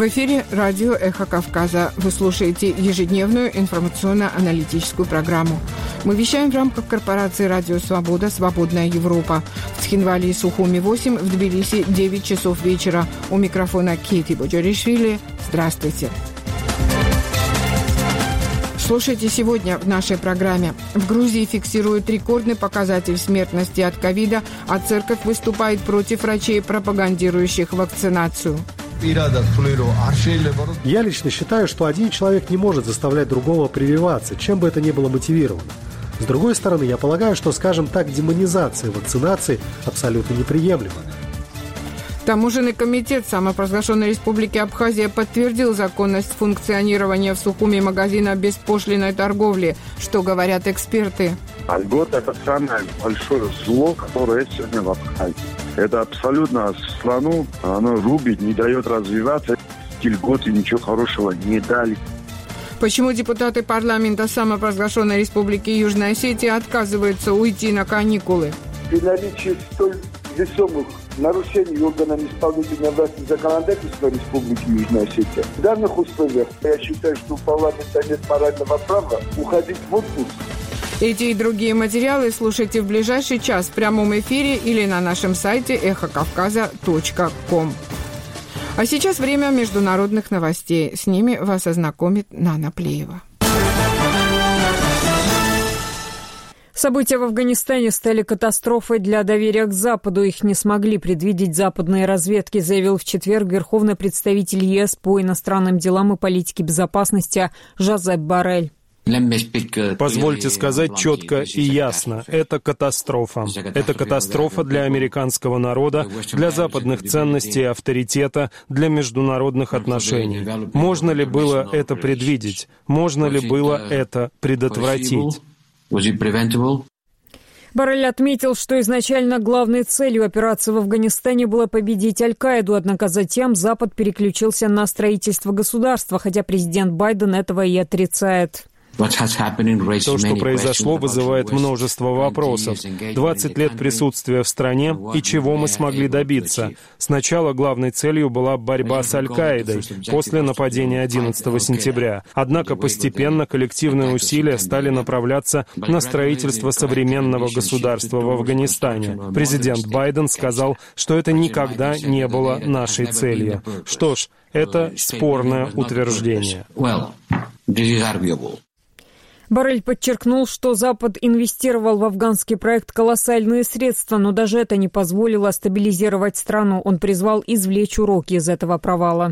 В эфире радио «Эхо Кавказа». Вы слушаете ежедневную информационно-аналитическую программу. Мы вещаем в рамках корпорации «Радио Свобода. Свободная Европа». В Цхинвале и Сухуми 8, в Тбилиси 9 часов вечера. У микрофона Кейти Боджоришвили. Здравствуйте. Слушайте сегодня в нашей программе. В Грузии фиксируют рекордный показатель смертности от ковида, а церковь выступает против врачей, пропагандирующих вакцинацию. Я лично считаю, что один человек не может заставлять другого прививаться, чем бы это ни было мотивировано. С другой стороны, я полагаю, что, скажем так, демонизация вакцинации абсолютно неприемлема. Таможенный комитет самопровозглашенной Республики Абхазия подтвердил законность функционирования в Сухуми магазина беспошлинной торговли. Что говорят эксперты? Льгот – это самое большое зло, которое есть сегодня в Абхазии. Это абсолютно страну, оно рубит, не дает развиваться. Эти льготы ничего хорошего не дали. Почему депутаты парламента самопровозглашенной Республики Южная Осетия отказываются уйти на каникулы? При наличии столь весомых нарушений органами исполнительной власти законодательства Республики Южная Осетия, в данных условиях я считаю, что у парламента нет морального права уходить в отпуск. Эти и другие материалы слушайте в ближайший час в прямом эфире или на нашем сайте эхокавказа.ком. А сейчас время международных новостей. С ними вас ознакомит Нана Плеева. События в Афганистане стали катастрофой для доверия к Западу. Их не смогли предвидеть западные разведки, заявил в четверг верховный представитель ЕС по иностранным делам и политике безопасности Жозеп Боррель. Позвольте сказать четко и ясно. Это катастрофа. Это катастрофа для американского народа, для западных ценностей и авторитета, для международных отношений. Можно ли было это предвидеть? Можно ли было это предотвратить? Боррель отметил, что изначально главной целью операции в Афганистане было победить Аль-Каиду, однако затем Запад переключился на строительство государства, хотя президент Байден этого и отрицает. То, что произошло, вызывает множество вопросов. 20 лет присутствия в стране, и чего мы смогли добиться? Сначала главной целью была борьба с Аль-Каидой, после нападения 11 сентября. Однако постепенно коллективные усилия стали направляться на строительство современного государства в Афганистане. Президент Байден сказал, что это никогда не было нашей целью. Что ж, это спорное утверждение. Боррель подчеркнул, что Запад инвестировал в афганский проект колоссальные средства, но даже это не позволило стабилизировать страну. Он призвал извлечь уроки из этого провала.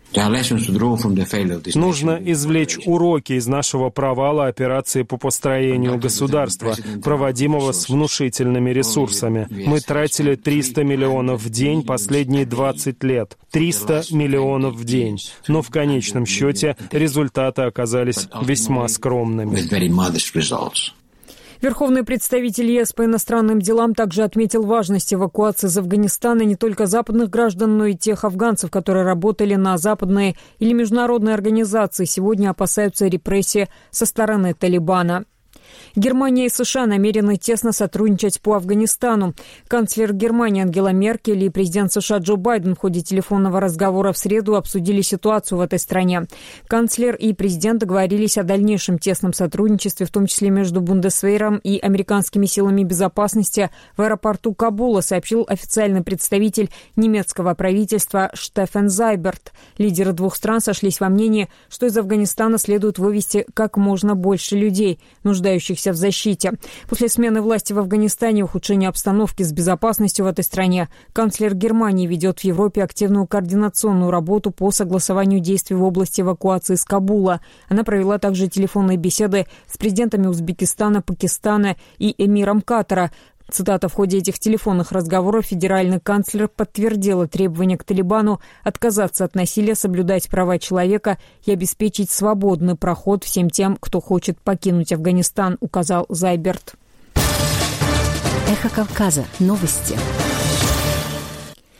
Нужно извлечь уроки из нашего провала операции по построению государства, проводимого с внушительными ресурсами. Мы тратили 300 миллионов в день последние 20 лет. 300 миллионов в день. Но в конечном счете результаты оказались весьма скромными. Верховный представитель ЕС по иностранным делам также отметил важность эвакуации из Афганистана не только западных граждан, но и тех афганцев, которые работали на западные или международные организации, сегодня опасаются репрессий со стороны Талибана. Германия и США намерены тесно сотрудничать по Афганистану. Канцлер Германии Ангела Меркель и президент США Джо Байден в ходе телефонного разговора в среду обсудили ситуацию в этой стране. Канцлер и президент договорились о дальнейшем тесном сотрудничестве, в том числе между Бундесвейром и американскими силами безопасности в аэропорту Кабула, сообщил официальный представитель немецкого правительства Штефан Зайберт. Лидеры двух стран сошлись во мнении, что из Афганистана следует вывести как можно больше людей, нуждающихся в защите. После смены власти в Афганистане и ухудшения обстановки с безопасностью в этой стране канцлер Германии ведет в Европе активную координационную работу по согласованию действий в области эвакуации из Кабула. Она провела также телефонные беседы с президентами Узбекистана, Пакистана и эмиром Катара. Цитата: «В ходе этих телефонных разговоров федеральный канцлер подтвердила требования к Талибану отказаться от насилия, соблюдать права человека и обеспечить свободный проход всем тем, кто хочет покинуть Афганистан», указал Зайберт. Эхо Кавказа. Новости.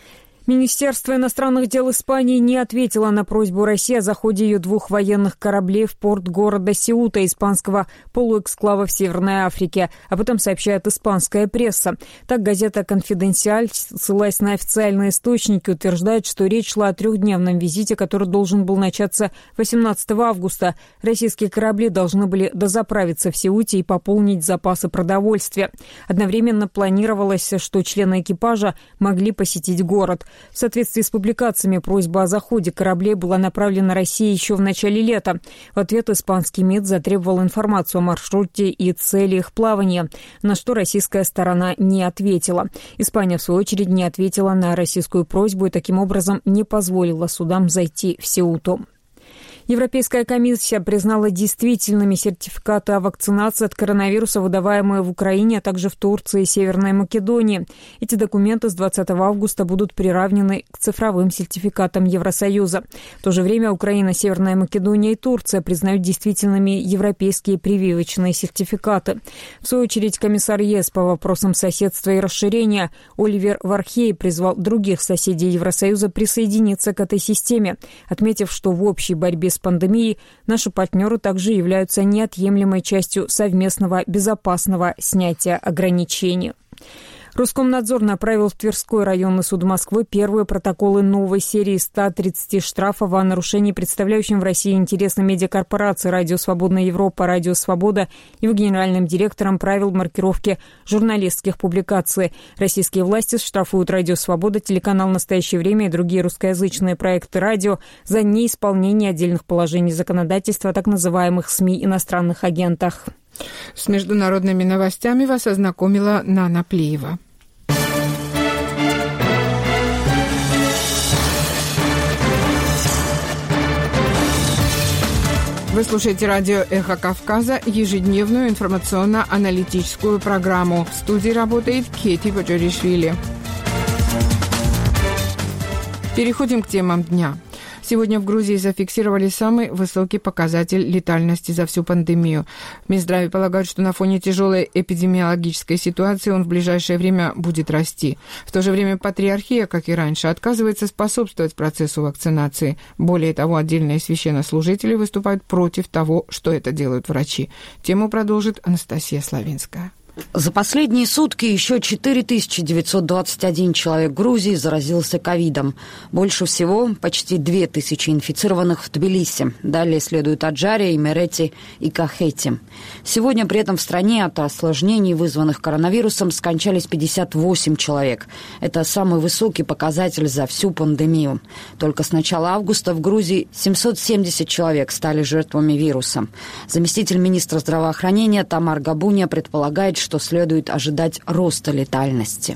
Министерство иностранных дел Испании не ответило на просьбу России о заходе ее 2 военных кораблей в порт города Сеута, испанского полуэксклава в Северной Африке. Об этом сообщает испанская пресса. Так газета «Конфиденциаль», ссылаясь на официальные источники, утверждает, что речь шла о 3-дневном визите, который должен был начаться 18 августа. Российские корабли должны были дозаправиться в Сеуте и пополнить запасы продовольствия. Одновременно планировалось, что члены экипажа могли посетить город. В соответствии с публикациями, просьба о заходе кораблей была направлена России еще в начале лета. В ответ испанский МИД затребовал информацию о маршруте и цели их плавания, на что российская сторона не ответила. Испания, в свою очередь, не ответила на российскую просьбу и таким образом не позволила судам зайти в Сеуту. Европейская комиссия признала действительными сертификаты о вакцинации от коронавируса, выдаваемые в Украине, а также в Турции и Северной Македонии. Эти документы с 20 августа будут приравнены к цифровым сертификатам Евросоюза. В то же время Украина, Северная Македония и Турция признают действительными европейские прививочные сертификаты. В свою очередь, комиссар ЕС по вопросам соседства и расширения Оливер Вархей призвал других соседей Евросоюза присоединиться к этой системе, отметив, что в общей борьбе с пандемией наши партнеры также являются неотъемлемой частью совместного безопасного снятия ограничений. Роскомнадзор направил в Тверской районный суд Москвы первые протоколы новой серии 130 штрафов о нарушении представляющим в России интересы медиакорпорации «Радио Свободная Европа», «Радио Свобода» и в генеральным директором правил маркировки журналистских публикаций. Российские власти штрафуют «Радио Свобода», телеканал «Настоящее время» и другие русскоязычные проекты радио за неисполнение отдельных положений законодательства о так называемых СМИ иностранных агентах. С международными новостями вас ознакомила Нана Плиева. Вы слушаете радио «Эхо Кавказа», ежедневную информационно-аналитическую программу. В студии работает Кети Баджаришвили. Переходим к темам дня. Сегодня в Грузии зафиксировали самый высокий показатель летальности за всю пандемию. Минздрав полагает, что на фоне тяжелой эпидемиологической ситуации он в ближайшее время будет расти. В то же время патриархия, как и раньше, отказывается способствовать процессу вакцинации. Более того, отдельные священнослужители выступают против того, что это делают врачи. Тему продолжит Анастасия Славинская. За последние сутки еще 4921 человек в Грузии заразился ковидом. Больше всего почти 2000 инфицированных в Тбилиси. Далее следуют Аджария, Имерети и Кахети. Сегодня при этом в стране от осложнений, вызванных коронавирусом, скончались 58 человек. Это самый высокий показатель за всю пандемию. Только с начала августа в Грузии 770 человек стали жертвами вируса. Заместитель министра здравоохранения Тамар Габуния предполагает, что следует ожидать роста летальности.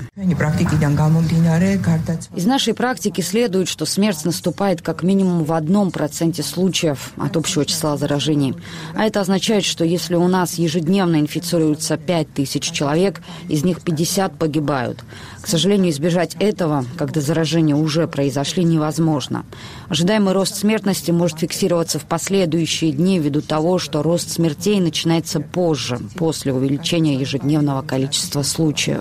Из нашей практики следует, что смерть наступает как минимум в 1% случаев от общего числа заражений. А это означает, что если у нас ежедневно инфицируется 5000 человек, из них 50 погибают. К сожалению, избежать этого, когда заражения уже произошли, невозможно. Ожидаемый рост смертности может фиксироваться в последующие дни ввиду того, что рост смертей начинается позже, после увеличения ежедневного количества случаев.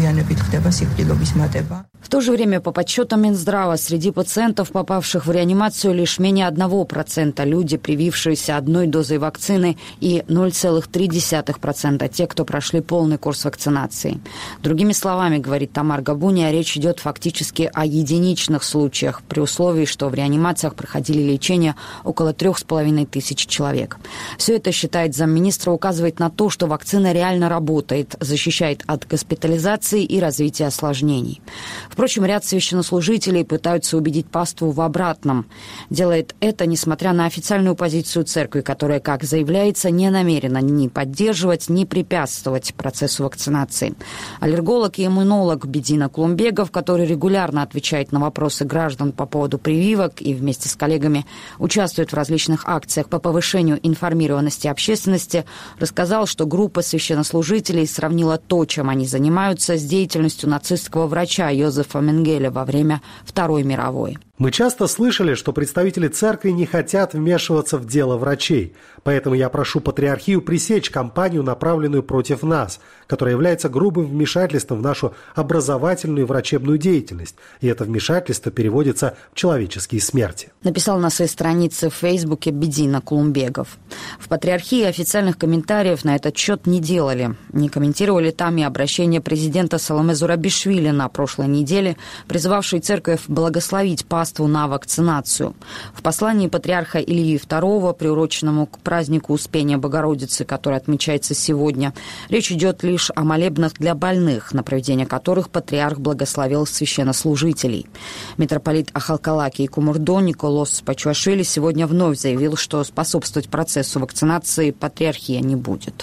В то же время, по подсчетам Минздрава, среди пациентов, попавших в реанимацию, лишь менее 1% люди, привившиеся одной дозой вакцины, и 0,3% те, кто прошли полный курс вакцинации. Другими словами, говорит Тамар Габуния, речь идет фактически о единичных случаях, при условии, что в реанимациях проходили лечение около 3500 человек. Все это, считает замминистра, указывает на то, что вакцина реально работает, защищает от госпитализации и развития осложнений. Впрочем, ряд священнослужителей пытаются убедить паству в обратном. Делает это, несмотря на официальную позицию церкви, которая, как заявляется, не намерена ни поддерживать, ни препятствовать процессу вакцинации. Аллерголог и иммунолог Бедина Клумбегов, который регулярно отвечает на вопросы граждан по поводу прививок и вместе с коллегами участвует в различных акциях по повышению информированности общественности, рассказал, что группа священнослужителей сравнила то, чем они занимаются, с деятельностью нацистского врача Йозефа Менгеля во время Второй мировой. Мы часто слышали, что представители церкви не хотят вмешиваться в дело врачей, поэтому я прошу патриархию пресечь кампанию, направленную против нас, которая является грубым вмешательством в нашу образовательную и врачебную деятельность, и это вмешательство переводится в человеческие смерти. Написал на своей странице в Фейсбуке Бедина Кулумбегов. В патриархии официальных комментариев на этот счет не делали. Не комментировали там и обращение президента Саломе Зурабишвили на прошлой неделе, призывавшей церковь благословить паству на вакцинацию. В послании патриарха Ильи II, приуроченному к празднику Успения Богородицы, который отмечается сегодня, речь идет лишь о молебнах для больных, на проведение которых патриарх благословил священнослужителей. Митрополит Ахалкалаки и Кумурдо Николос Пачуашвили сегодня вновь заявил, что способствовать процессу вакцинации патриархия не будет.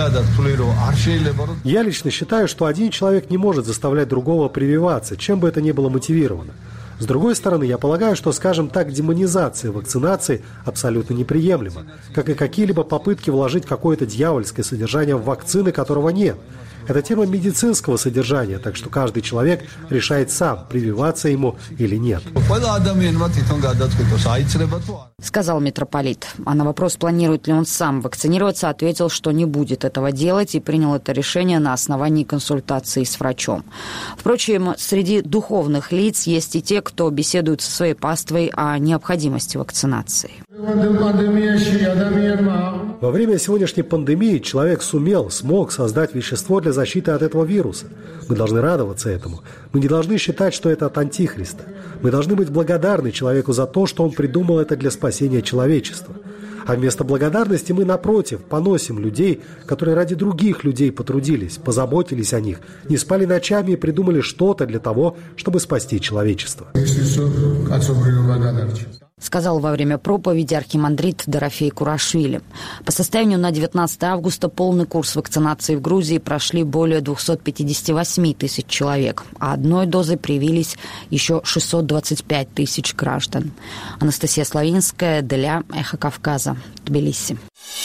Я лично считаю, что один человек не может заставлять другого прививаться, чем бы это ни было мотивировано. С другой стороны, я полагаю, что, скажем так, демонизация вакцинации абсолютно неприемлема, как и какие-либо попытки вложить какое-то дьявольское содержание в вакцины, которого нет. Это тема медицинского содержания, так что каждый человек решает сам, прививаться ему или нет. Сказал митрополит. А на вопрос, планирует ли он сам вакцинироваться, ответил, что не будет этого делать и принял это решение на основании консультации с врачом. Впрочем, среди духовных лиц есть и те, кто беседует со своей паствой о необходимости вакцинации. Во время сегодняшней пандемии человек смог создать вещество для защиты от этого вируса. Мы должны радоваться этому. Мы не должны считать, что это от Антихриста. Мы должны быть благодарны человеку за то, что он придумал это для спасения человечества. А вместо благодарности мы, напротив, поносим людей, которые ради других людей потрудились, позаботились о них, не спали ночами и придумали что-то для того, чтобы спасти человечество. Сказал во время проповеди архимандрит Дорофей Курашвили. По состоянию на 19 августа полный курс вакцинации в Грузии прошли более 258 тысяч человек, а одной дозой привились еще 625 тысяч граждан. Анастасия Славинская, Деля, Эхо Кавказа, Тбилиси.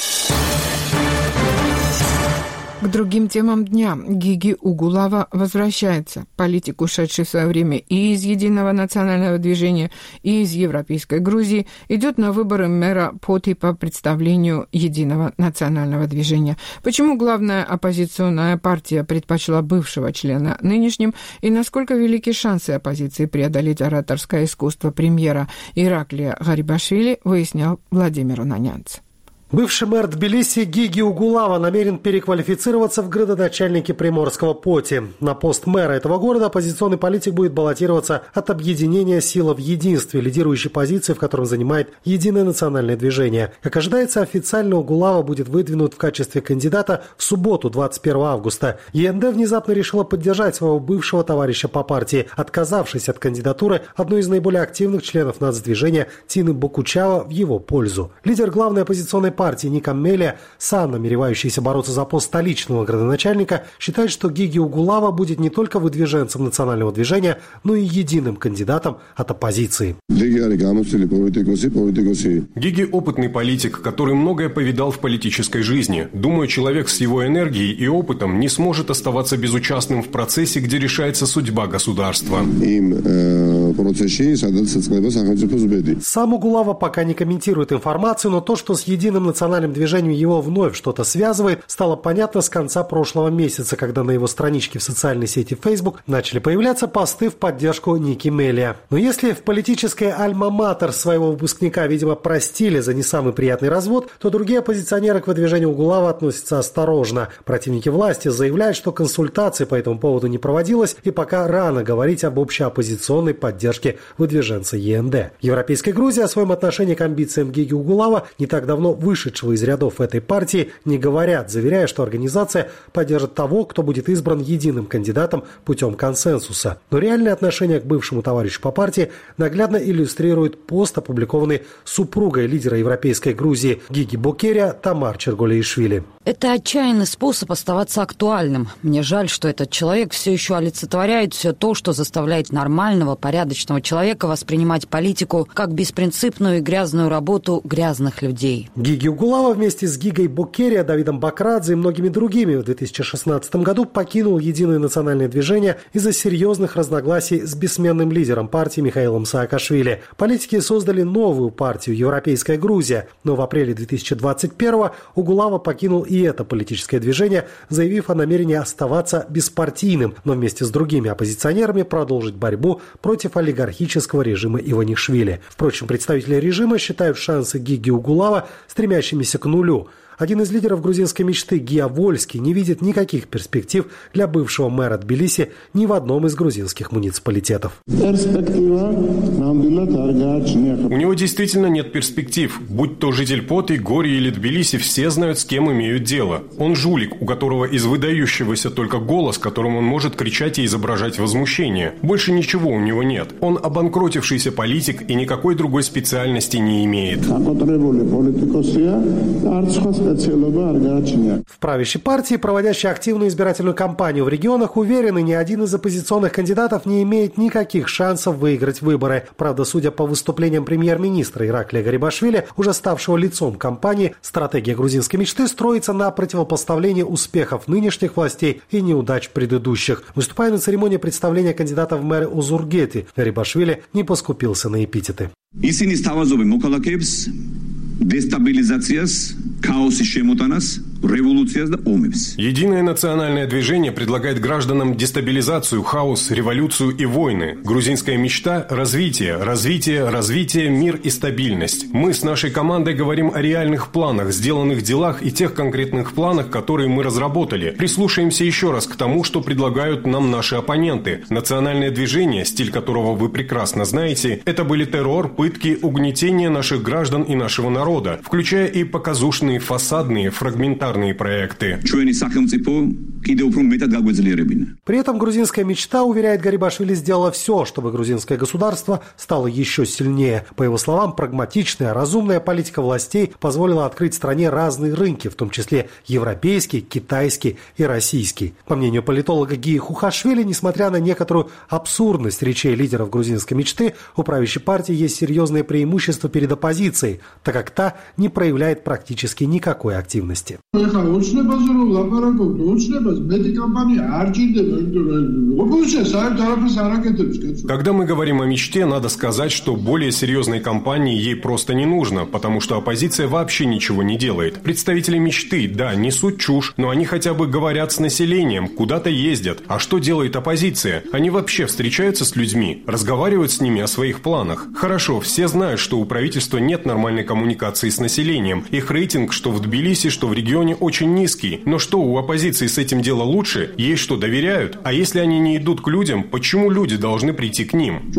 К другим темам дня. Гиги Угулава возвращается. Политик, ушедший в свое время и из Единого национального движения, и из Европейской Грузии, идет на выборы мэра Поти по представлению Единого национального движения. Почему главная оппозиционная партия предпочла бывшего члена нынешним, и насколько велики шансы оппозиции преодолеть ораторское искусство премьера Ираклия Гарибашвили, выяснял Владимир Унанянц. Бывший мэр Тбилиси Гиги Угулава намерен переквалифицироваться в градоначальники Приморского Поти. На пост мэра этого города оппозиционный политик будет баллотироваться от объединения «Сила в единстве», лидирующей позиции, в котором занимает Единое национальное движение. Как ожидается, официально Угулава будет выдвинут в качестве кандидата в субботу, 21 августа. ЕНД внезапно решила поддержать своего бывшего товарища по партии, отказавшись от кандидатуры одной из наиболее активных членов нацдвижения Тины Бокучава в его пользу. Лидер главной оппозиционной партии Ника Мелия, сам намеревающийся бороться за пост столичного градоначальника, считает, что Гиги Угулава будет не только выдвиженцем национального движения, но и единым кандидатом от оппозиции. Гиги – опытный политик, который многое повидал в политической жизни. Думаю, человек с его энергией и опытом не сможет оставаться безучастным в процессе, где решается судьба государства. Сам Угулава пока не комментирует информацию, но то, что с Единым национальным движением его вновь что-то связывает, стало понятно с конца прошлого месяца, когда на его страничке в социальной сети Facebook начали появляться посты в поддержку Ники Мелия. Но если в политической альма-матер своего выпускника, видимо, простили за не самый приятный развод, то другие оппозиционеры к выдвижению Угулава относятся осторожно. Противники власти заявляют, что консультации по этому поводу не проводилось, и пока рано говорить об общеоппозиционной поддержке выдвиженца ЕНД. В Европейской Грузии о своем отношении к амбициям Гиги Угулава, не так давно вышедшего из рядов этой партии, не говорят, заверяя, что организация поддержит того, кто будет избран единым кандидатом путем консенсуса. Но реальное отношение к бывшему товарищу по партии наглядно иллюстрирует пост, опубликованный супругой лидера Европейской Грузии Гиги Бокерия Тамар Черголеишвили. Это отчаянный способ оставаться актуальным. Мне жаль, что этот человек все еще олицетворяет все то, что заставляет нормального, порядочного человека воспринимать политику как беспринципную и грязную работу грязных людей. Гиги Гиги Угулава вместе с Гигой Букерия, Давидом Бакрадзе и многими другими в 2016 году покинул Единое национальное движение из-за серьезных разногласий с бессменным лидером партии Михаилом Саакашвили. Политики создали новую партию «Европейская Грузия», но в апреле 2021-го Угулава покинул и это политическое движение, заявив о намерении оставаться беспартийным, но вместе с другими оппозиционерами продолжить борьбу против олигархического режима Иванишвили. Впрочем, представители режима считают шансы Гиги Угулава стремящимися к нулю. Один из лидеров грузинской мечты, Гия Вольский, не видит никаких перспектив для бывшего мэра Тбилиси ни в одном из грузинских муниципалитетов. У него действительно нет перспектив. Будь то житель Поты, Гори или Тбилиси, все знают, с кем имеют дело. Он жулик, у которого из выдающегося только голос, которым он может кричать и изображать возмущение. Больше ничего у него нет. Он обанкротившийся политик и никакой другой специальности не имеет. В правящей партии, проводящей активную избирательную кампанию в регионах, уверены, ни один из оппозиционных кандидатов не имеет никаких шансов выиграть выборы. Правда, судя по выступлениям премьер-министра Ираклия Гарибашвили, уже ставшего лицом кампании, стратегия грузинской мечты строится на противопоставлении успехов нынешних властей и неудач предыдущих. Выступая на церемонии представления кандидата в мэры Узургети, Гарибашвили не поскупился на эпитеты. Дестабилизациас, хаос и шемотанас, революция да омипс. Единое национальное движение предлагает гражданам дестабилизацию, хаос, революцию и войны. Грузинская мечта – развитие, развитие, развитие, мир и стабильность. Мы с нашей командой говорим о реальных планах, сделанных делах и тех конкретных планах, которые мы разработали. Прислушаемся еще раз к тому, что предлагают нам наши оппоненты. Национальное движение, стиль которого вы прекрасно знаете, это были террор, пытки, угнетение наших граждан и нашего народа, включая и показушные, фасадные, фрагментарные проекты. При этом грузинская мечта, уверяет Гарибашвили, сделала все, чтобы грузинское государство стало еще сильнее. По его словам, прагматичная, разумная политика властей позволила открыть стране разные рынки, в том числе европейский, китайский и российский. По мнению политолога Гии Хухашвили, несмотря на некоторую абсурдность речей лидеров грузинской мечты, у правящей партии есть серьезные преимущества перед оппозицией, так как та не проявляет практически никакой активности. Когда мы говорим о мечте, надо сказать, что более серьезной кампании ей просто не нужно, потому что оппозиция вообще ничего не делает. Представители мечты, да, несут чушь, но они хотя бы говорят с населением, куда-то ездят. А что делает оппозиция? Они вообще встречаются с людьми, разговаривают с ними о своих планах. Хорошо, все знают, что у правительства нет нормальной коммуникации с населением. Их рейтинг, что в Тбилиси, что в регионе, очень низкий. Но что, у оппозиции с этим дело лучше? Ей что, доверяют? А если они не идут к людям, почему люди должны прийти к ним?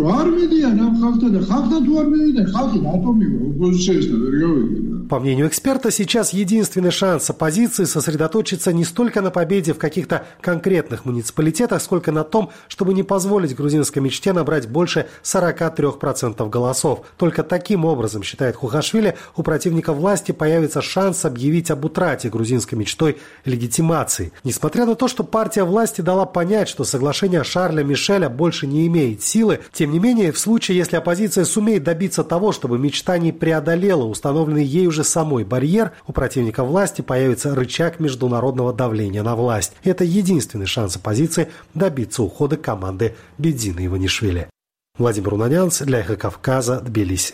По мнению эксперта, сейчас единственный шанс оппозиции сосредоточиться не столько на победе в каких-то конкретных муниципалитетах, сколько на том, чтобы не позволить грузинской мечте набрать больше 43% голосов. Только таким образом, считает Хухашвили, у противников власти появится шанс объявить об утрате грузинской мечтой легитимации. Несмотря на то, что партия власти дала понять, что соглашение Шарля Мишеля больше не имеет силы, тем не менее, в случае, если оппозиция сумеет добиться того, чтобы мечта не преодолела установленный ей уже самой барьер, у противников власти появится рычаг международного давления на власть. И это единственный шанс оппозиции добиться ухода команды Бедзина Иванишвили. Владимир Унанянц для «Эхо Кавказа», Тбилиси.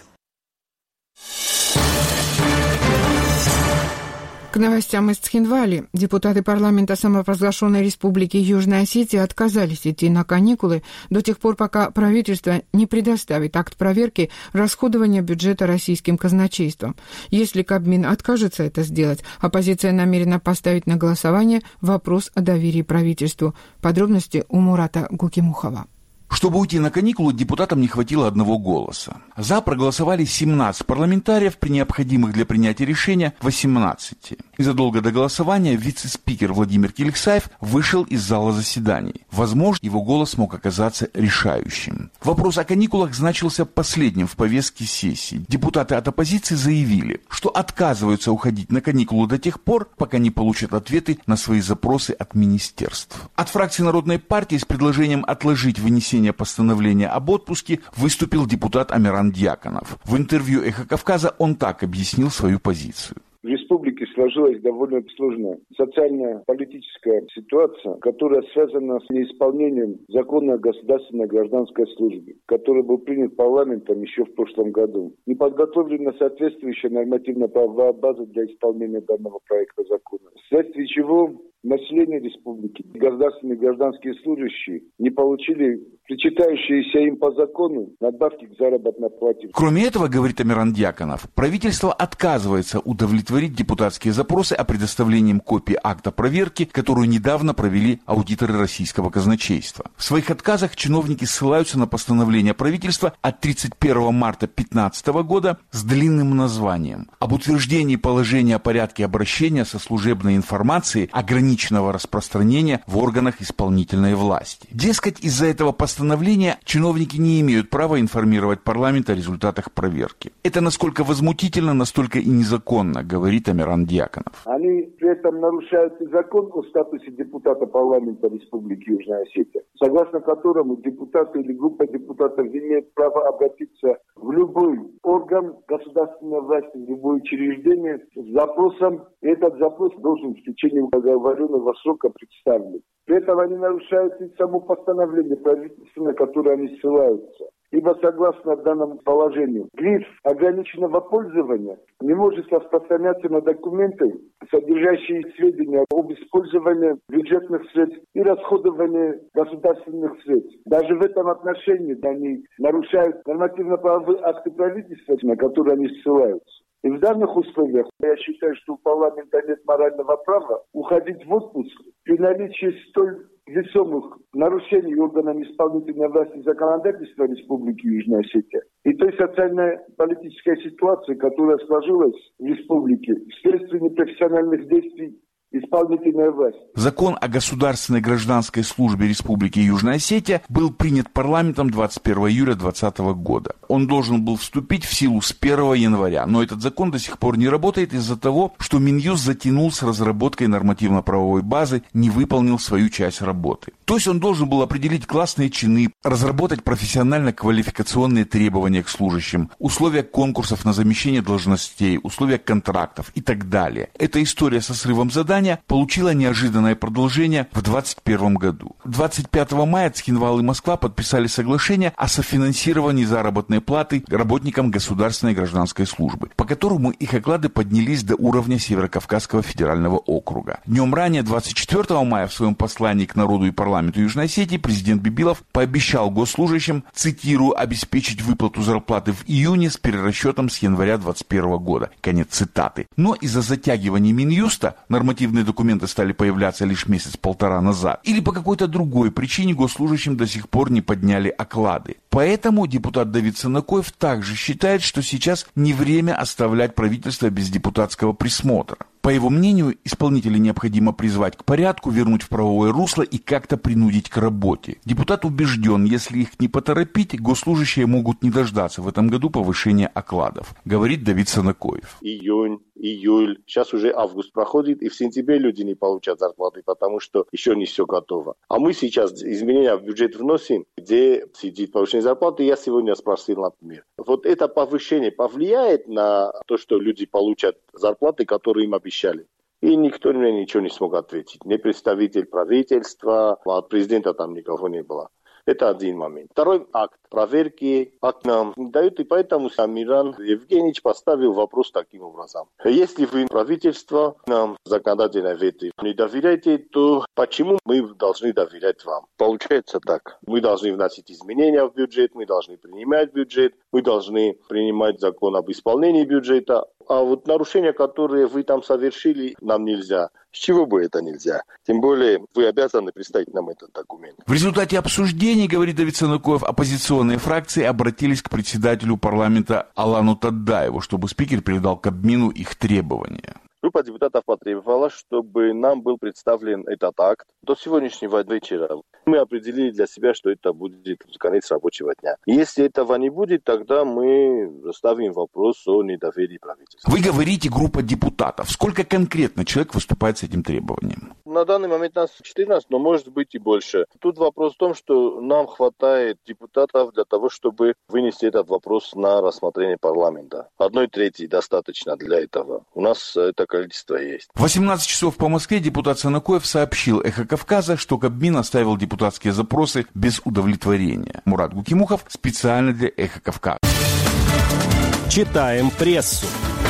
К новостям из Цхинвали. Депутаты парламента самопровозглашенной республики Южная Осетия отказались идти на каникулы до тех пор, пока правительство не предоставит акт проверки расходования бюджета российским казначейством. Если Кабмин откажется это сделать, оппозиция намерена поставить на голосование вопрос о доверии правительству. Подробности у Мурата Гукимухова. Чтобы уйти на каникулы, депутатам не хватило одного голоса. За проголосовали 17 парламентариев, при необходимых для принятия решения 18. Незадолго до голосования вице-спикер Владимир Киликсаев вышел из зала заседаний. Возможно, его голос мог оказаться решающим. Вопрос о каникулах значился последним в повестке сессии. Депутаты от оппозиции заявили, что отказываются уходить на каникулы до тех пор, пока не получат ответы на свои запросы от министерств. От фракции Народной партии с предложением отложить вынесение постановления об отпуске выступил депутат Амиран Дьяконов. В интервью «Эхо Кавказа» он так объяснил свою позицию. В республике сложилась довольно сложная социально-политическая ситуация, которая связана с неисполнением закона о государственной гражданской службе, который был принят парламентом еще в прошлом году. Не подготовлена соответствующая нормативно-правовая база для исполнения данного проекта закона, вследствие чего население республики, государственные гражданские служащие не получили причитающиеся им по закону надбавки к заработной плате. Кроме этого, говорит Амиран Дьяконов, правительство отказывается удовлетворить депутатские запросы о предоставлении им копии акта проверки, которую недавно провели аудиторы российского казначейства. В своих отказах чиновники ссылаются на постановление правительства от 31 марта 2015 года с длинным названием об утверждении положения о порядке обращения со служебной информацией ограниченного распространения в органах исполнительной власти. Дескать, из-за этого постановления чиновники не имеют права информировать парламент о результатах проверки. Это насколько возмутительно, настолько и незаконно, говорит Амиран Дьяконов. Они при этом нарушают и закон о статусе депутата парламента Республики Южная Осетия, согласно которому депутаты или группа депутатов имеют право обратиться в любой орган государственной власти, в любое учреждение с запросом. И этот запрос должен в течение оговоренного срока представлен. При этом они нарушают и само постановление правительства, на которое они ссылаются. Ибо согласно данному положению, гриф ограниченного пользования не может распространяться на документы, содержащие сведения об использовании бюджетных средств и расходовании государственных средств. Даже в этом отношении они нарушают нормативно-правовые акты правительства, на которые они ссылаются. И в данных условиях я считаю, что у парламента нет морального права уходить в отпуск при наличии столь весомых нарушений органами исполнительной власти законодательства Республики Южная Осетия и той социально-политической ситуации, которая сложилась в республике вследствие непрофессиональных действий исполнительная власть. Закон о государственной гражданской службе Республики Южная Осетия был принят парламентом 21 июля 2020 года. Он должен был вступить в силу с 1 января, но этот закон до сих пор не работает из-за того, что Минюст затянул с разработкой нормативно-правовой базы, не выполнил свою часть работы. То есть он должен был определить классные чины, разработать профессионально-квалификационные требования к служащим, условия конкурсов на замещение должностей, условия контрактов и так далее. Эта история со срывом заданий получила неожиданное продолжение в 2021 году. 25 мая Цхинвал и Москва подписали соглашение о софинансировании заработной платы работникам государственной гражданской службы, по которому их оклады поднялись до уровня Северокавказского федерального округа. Днем ранее, 24 мая, в своем послании к народу и парламенту Южной Осетии президент Бибилов пообещал госслужащим, цитирую, обеспечить выплату зарплаты в июне с перерасчетом с января 2021 года. Конец цитаты. Но из-за затягивания Минюста нормативные документы стали появляться лишь месяц-полтора назад. Или по какой-то другой причине госслужащим до сих пор не подняли оклады. Поэтому депутат Давид Санакоев также считает, что сейчас не время оставлять правительство без депутатского присмотра. По его мнению, исполнителей необходимо призвать к порядку, вернуть в правовое русло и как-то принудить к работе. Депутат убежден, если их не поторопить, госслужащие могут не дождаться в этом году повышения окладов, говорит Давид Санакоев. Июнь, июль, сейчас уже август проходит, и в сентябре люди не получат зарплаты, потому что еще не все готово. А мы сейчас изменения в бюджет вносим, где сидит повышение зарплаты. Я сегодня спросил, например, вот это повышение повлияет на то, что люди получат зарплаты, которые им обещали? И никто мне ничего не смог ответить. Ни представитель правительства, от президента там никого не было. Это один момент. Второй акт проверки. Акт нам не дают, и поэтому Амиран Евгеньевич поставил вопрос таким образом. Если вы правительство нам законодательно вето не доверяете, то почему мы должны доверять вам? Получается так. Мы должны вносить изменения в бюджет, мы должны принимать бюджет, мы должны принимать закон об исполнении бюджета. А вот нарушения, которые вы там совершили, нам нельзя. С чего бы это нельзя? Тем более вы обязаны представить нам этот документ. В результате обсуждений, говорит Давид Санакоев, оппозиционные фракции обратились к председателю парламента Алану Таддаеву, чтобы спикер передал Кабмину их требования. Группа депутатов потребовала, чтобы нам был представлен этот акт до сегодняшнего вечера. Мы определили для себя, что это будет конец рабочего дня. Если этого не будет, тогда мы ставим вопрос о недоверии правительства. Вы говорите группа депутатов. Сколько конкретно человек выступает с этим требованием? На данный момент нас 14, но может быть и больше. Тут вопрос в том, что нам хватает депутатов для того, чтобы вынести этот вопрос на рассмотрение парламента. 1/3 достаточно для этого. У нас это количество есть. В 18 часов по Москве депутат Санакоев сообщил «Эхо Кавказа», что Кабмин оставил депутатские запросы без удовлетворения. Мурат Гукимухов специально для «Эхо Кавказа». Читаем прессу.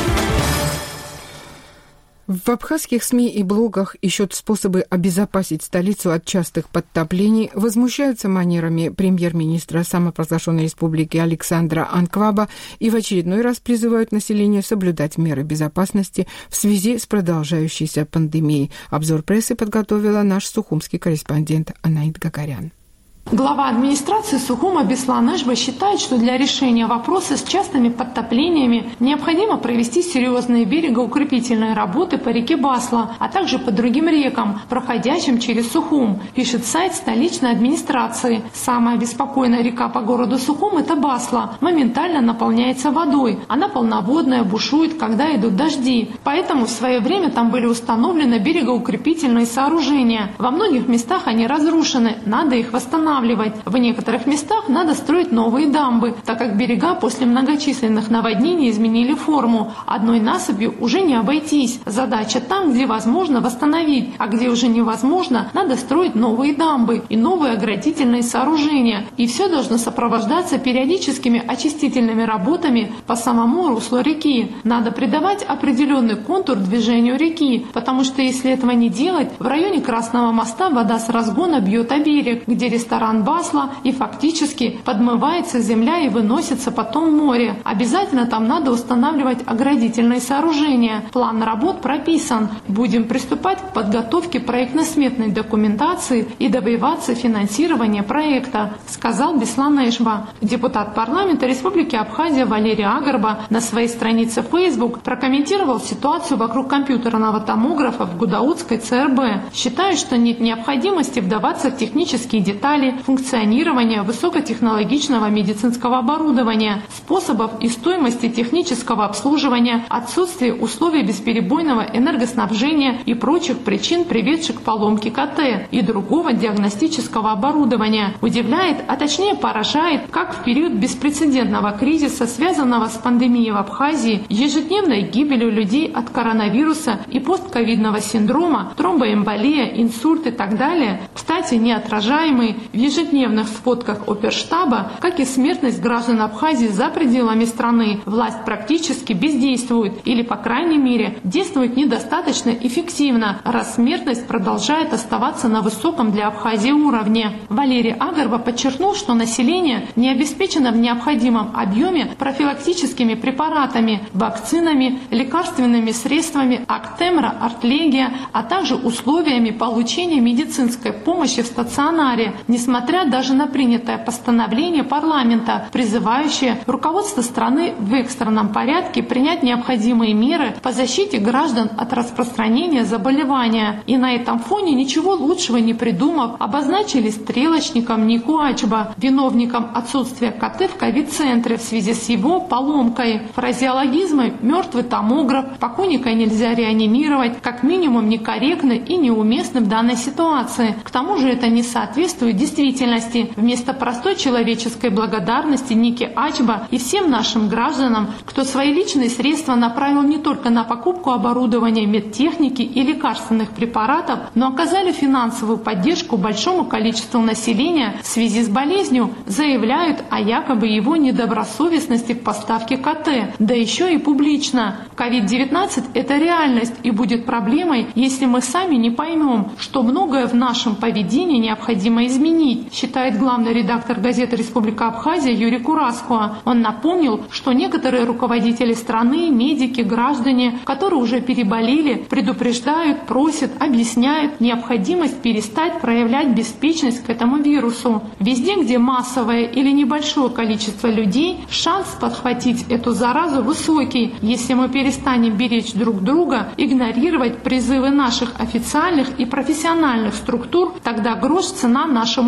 В абхазских СМИ и блогах ищут способы обезопасить столицу от частых подтоплений, возмущаются манерами премьер-министра самопровозглашенной республики Александра Анкваба и в очередной раз призывают население соблюдать меры безопасности в связи с продолжающейся пандемией. Обзор прессы подготовила наш сухумский корреспондент Анаит Гагарян. Глава администрации Сухума Беслан Эшба считает, что для решения вопроса с частыми подтоплениями необходимо провести серьезные берегоукрепительные работы по реке Басла, а также по другим рекам, проходящим через Сухум, пишет сайт столичной администрации. Самая беспокойная река по городу Сухум – это Басла. Моментально наполняется водой. Она полноводная, бушует, когда идут дожди. Поэтому в свое время там были установлены берегоукрепительные сооружения. Во многих местах они разрушены, надо их восстанавливать. В некоторых местах надо строить новые дамбы, так как берега после многочисленных наводнений изменили форму. Одной насыпью уже не обойтись. Задача там, где возможно, восстановить, а где уже невозможно, надо строить новые дамбы и новые оградительные сооружения. И все должно сопровождаться периодическими очистительными работами по самому руслу реки. Надо придавать определенный контур движению реки, потому что если этого не делать, в районе Красного моста вода с разгона бьет о берег, где ресторан Басла, и фактически подмывается земля и выносится потом в море. Обязательно там надо устанавливать оградительные сооружения. План работ прописан. Будем приступать к подготовке проектно-сметной документации и добиваться финансирования проекта, сказал Беслан Эшба. Депутат парламента Республики Абхазия Валерий Агарба на своей странице в Facebook прокомментировал ситуацию вокруг компьютерного томографа в Гудаутской ЦРБ. Считает, что нет необходимости вдаваться в технические детали функционирования высокотехнологичного медицинского оборудования, способов и стоимости технического обслуживания, отсутствие условий бесперебойного энергоснабжения и прочих причин, приведших к поломке КТ и другого диагностического оборудования. Удивляет, а точнее поражает, как в период беспрецедентного кризиса, связанного с пандемией в Абхазии, ежедневной гибелью людей от коронавируса и постковидного синдрома, тромбоэмболия, инсульт и так далее, кстати, не отражаемые в ежедневных сводках Оперштаба, как и смертность граждан Абхазии за пределами страны, власть практически бездействует или, по крайней мере, действует недостаточно эффективно, раз смертность продолжает оставаться на высоком для Абхазии уровне. Валерий Агарба подчеркнул, что население не обеспечено в необходимом объеме профилактическими препаратами, вакцинами, лекарственными средствами Актемра, Артлегия, а также условиями получения медицинской помощи в стационаре, несмотря даже на принятое постановление парламента, призывающее руководство страны в экстренном порядке принять необходимые меры по защите граждан от распространения заболевания. И на этом фоне, ничего лучшего не придумав, обозначили стрелочником Нику Ачба, виновником отсутствия КТ в ковид-центре в связи с его поломкой. Фразеологизмы «мертвый томограф», «покойника нельзя реанимировать» как минимум некорректны и неуместны в данной ситуации. К тому же это не соответствует действительности. Вместо простой человеческой благодарности Нике Ачба и всем нашим гражданам, кто свои личные средства направил не только на покупку оборудования, медтехники и лекарственных препаратов, но оказали финансовую поддержку большому количеству населения в связи с болезнью, заявляют о якобы его недобросовестности в поставке КТ, да еще и публично. COVID-19 – это реальность и будет проблемой, если мы сами не поймем, что многое в нашем поведении необходимо изменить, считает главный редактор газеты «Республика Абхазия» Юрий Курасхуа. Он напомнил, что некоторые руководители страны, медики, граждане, которые уже переболели, предупреждают, просят, объясняют необходимость перестать проявлять беспечность к этому вирусу. Везде, где массовое или небольшое количество людей, шанс подхватить эту заразу высокий, если мы перестанем беречь друг друга, игнорировать призывы наших официальных и профессиональных структур, тогда грош цена нашему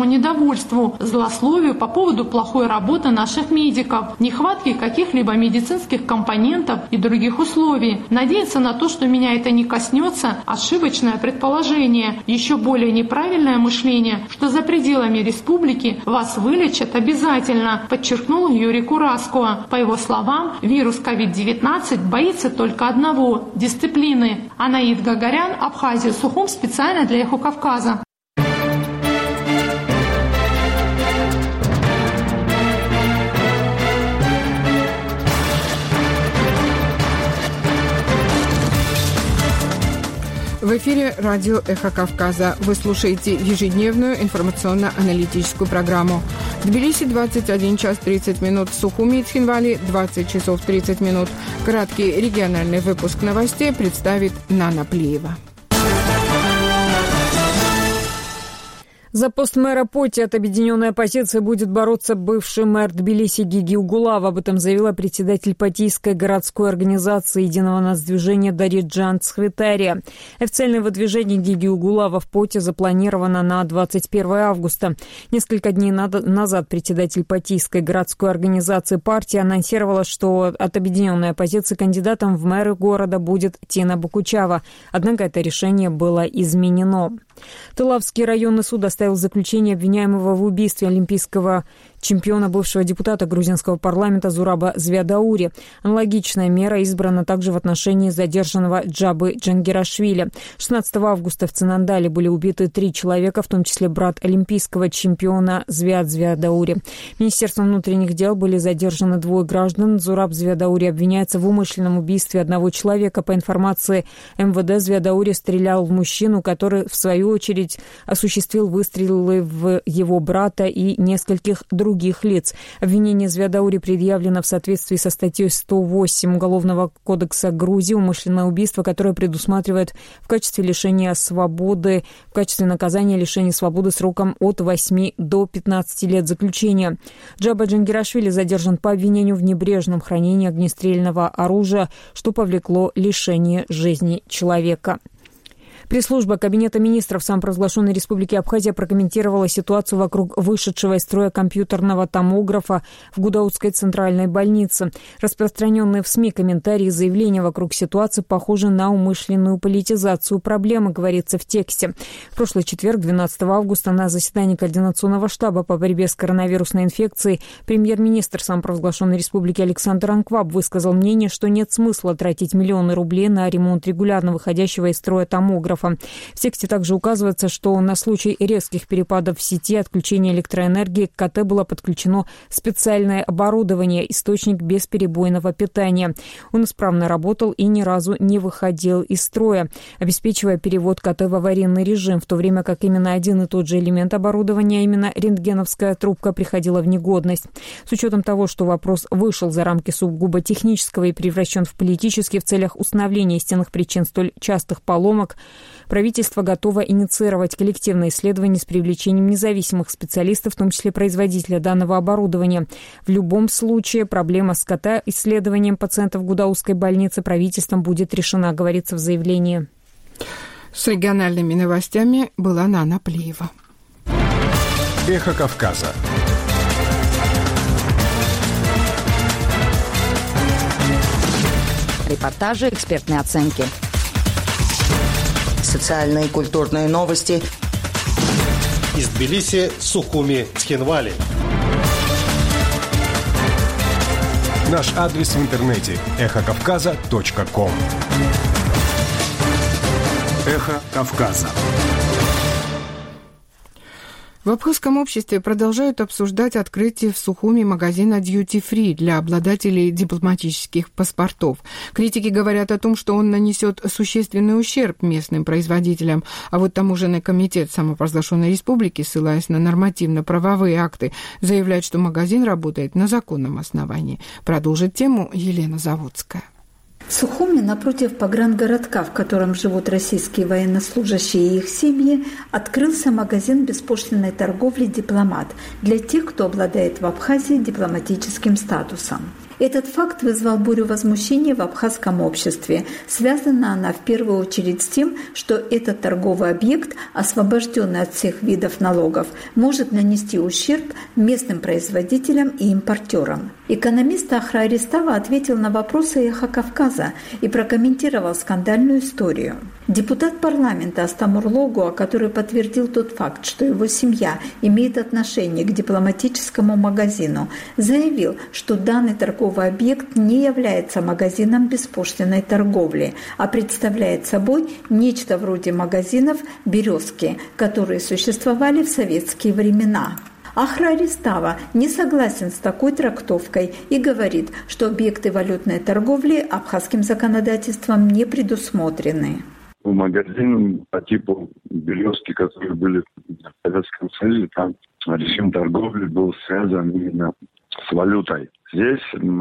недовольству, злословию по поводу плохой работы наших медиков, нехватки каких-либо медицинских компонентов и других условий. Надеяться на то, что меня это не коснется, ошибочное предположение, еще более неправильное мышление, что за пределами республики вас вылечат обязательно, подчеркнул Юрий Кураско. По его словам, вирус COVID-19 боится только одного – дисциплины. Анаид Гагарян, Абхазия, Сухум, специально для «Эхо Кавказа». В эфире радио «Эхо Кавказа». Вы слушаете ежедневную информационно-аналитическую программу. В Тбилиси 21 час 30 минут, в Сухуми и Цхинвали 20 часов 30 минут. Краткий региональный выпуск новостей представит Нана Плиева. За пост мэра Поти от объединенной оппозиции будет бороться бывший мэр Тбилиси Гиги Угулав. Об этом заявила председатель Потийской городской организации Единого нацдвижения Дариджан Цхвитария. Официальное выдвижение Гиги Угулава в Поти запланировано на 21 августа. Несколько дней назад председатель Потийской городской организации партии анонсировала, что от объединенной оппозиции кандидатом в мэры города будет Тина Бакучава. Однако это решение было изменено. Тылавский районный суд оставил заключение обвиняемого в убийстве олимпийского чемпиона, бывшего депутата грузинского парламента Зураба Звядаури. Аналогичная мера избрана также в отношении задержанного Джабы Джангирашвили. 16 августа в Цинандале были убиты 3 человека, в том числе брат олимпийского чемпиона Звядаури. Министерством внутренних дел были задержаны 2 граждан. Зураб Звядаури обвиняется в умышленном убийстве 1 человека. По информации МВД, Звядаури стрелял в мужчину, который, в свою очередь, осуществил выстрелы в его брата и нескольких других лиц. Обвинение Звядаури предъявлено в соответствии со статьей 108 Уголовного кодекса Грузии «Умышленное убийство», которое предусматривает в качестве лишения свободы, в качестве наказания лишения свободы сроком от 8 до 15 лет заключения. Джаба Джангирашвили задержан по обвинению в небрежном хранении огнестрельного оружия, что повлекло лишение жизни человека. Пресс-служба Кабинета министров самопровозглашенной Республики Абхазия прокомментировала ситуацию вокруг вышедшего из строя компьютерного томографа в Гудаутской центральной больнице. Распространенные в СМИ комментарии и заявления вокруг ситуации похожи на умышленную политизацию проблемы, говорится в тексте. В прошлый четверг, 12 августа, на заседании Координационного штаба по борьбе с коронавирусной инфекцией премьер-министр самопровозглашенной Республики Александр Анкваб высказал мнение, что нет смысла тратить миллионы рублей на ремонт регулярно выходящего из строя томографа. В тексте также указывается, что на случай резких перепадов в сети, отключения электроэнергии к КТ было подключено специальное оборудование, источник бесперебойного питания. Он исправно работал и ни разу не выходил из строя, обеспечивая перевод КТ в аварийный режим, в то время как именно один и тот же элемент оборудования, именно рентгеновская трубка, приходила в негодность. С учетом того, что вопрос вышел за рамки сугубо технического и превращен в политический в целях установления истинных причин столь частых поломок, правительство готово инициировать коллективное исследование с привлечением независимых специалистов, в том числе производителя данного оборудования. В любом случае проблема с КТ-исследованием пациентов Гудаутской больницы правительством будет решена, говорится в заявлении. С региональными новостями была Нана Плиева. Эхо Кавказа. Репортажи, экспертные оценки. Социальные и культурные новости. Из Тбилиси, Сухуми, Цхинвали. Наш адрес в интернете – эхокавказа.ком. Эхо Кавказа. В абхазском обществе продолжают обсуждать открытие в Сухуми магазина Duty Free для обладателей дипломатических паспортов. Критики говорят о том, что он нанесет существенный ущерб местным производителям, а вот таможенный комитет самопровозглашенной республики, ссылаясь на нормативно-правовые акты, заявляет, что магазин работает на законном основании. Продолжит тему Елена Заводская. В Сухуми, напротив погрангородка, в котором живут российские военнослужащие и их семьи, открылся магазин беспошлинной торговли «Дипломат» для тех, кто обладает в Абхазии дипломатическим статусом. Этот факт вызвал бурю возмущения в абхазском обществе. Связана она в первую очередь с тем, что этот торговый объект, освобожденный от всех видов налогов, может нанести ущерб местным производителям и импортерам. Экономист Ахра Аристава ответил на вопросы «Эхо Кавказа» и прокомментировал скандальную историю. Депутат парламента Астамур Логуа, который подтвердил тот факт, что его семья имеет отношение к дипломатическому магазину, заявил, что данный торговый объект не является магазином беспошлинной торговли, а представляет собой нечто вроде магазинов «Березки», которые существовали в советские времена. Ахра Аристава не согласен с такой трактовкой и говорит, что объекты валютной торговли абхазским законодательством не предусмотрены. Магазины по типу «Березки», которые были в Советском Союзе, там режим торговли был связан именно с валютой. Здесь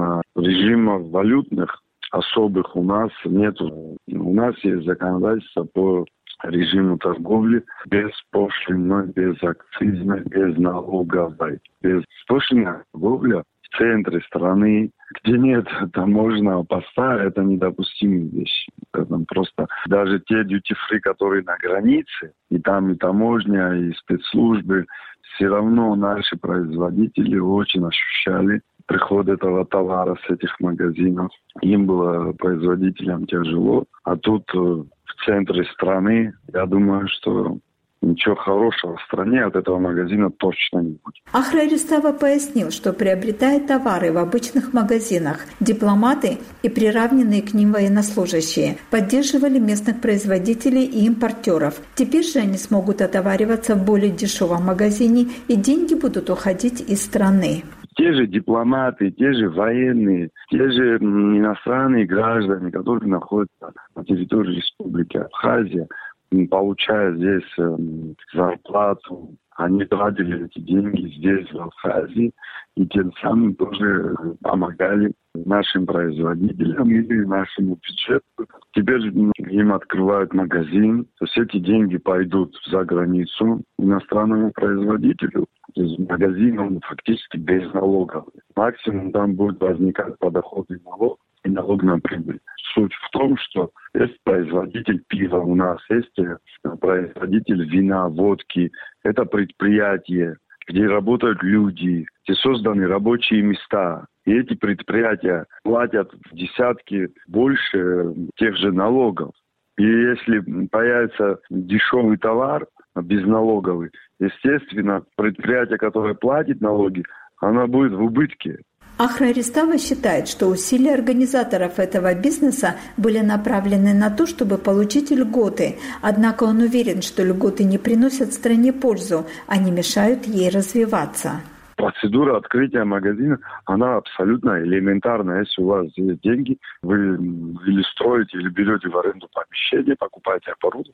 режима валютных особых у нас нет. У нас есть законодательство по режиму торговли беспошлинной, безакцизной, безналоговой. Беспошлинная торговля в центре страны, где нет таможенного поста, это недопустимые вещи. Это просто даже те дьюти-фри, которые на границе, и там и таможня, и спецслужбы, все равно наши производители очень ощущали приход этого товара с этих магазинов. Им было, производителям, тяжело. А тут в центре страны, я думаю, что ничего хорошего в стране от этого магазина точно не будет. Ахра Аристава пояснил, что приобретая товары в обычных магазинах, дипломаты и приравненные к ним военнослужащие поддерживали местных производителей и импортеров. Теперь же они смогут отовариваться в более дешевом магазине, и деньги будут уходить из страны. Те же дипломаты, те же военные, те же иностранные граждане, которые находятся на территории Республики Абхазия, получая здесь зарплату, они тратили эти деньги здесь, в Абхазии, и тем самым тоже помогали нашим производителям или нашему бюджету. Теперь им открывают магазин, то есть эти деньги пойдут за границу иностранному производителю. Магазин, он фактически безналоговый. Максимум там будет возникать подоходный налог и налог на прибыль. Суть в том, что есть производитель пива у нас, есть производитель вина, водки. Это предприятие, где работают люди, где созданы рабочие места. И эти предприятия платят в десятки больше тех же налогов. И если появится дешевый товар, безналоговый, естественно, предприятие, которое платит налоги, оно будет в убытке. Ахра Аристава считает, что усилия организаторов этого бизнеса были направлены на то, чтобы получить льготы. Однако он уверен, что льготы не приносят стране пользу, а не мешают ей развиваться. Процедура открытия магазина, она абсолютно элементарная. Если у вас есть деньги, вы или строите, или берете в аренду помещение, покупаете оборудование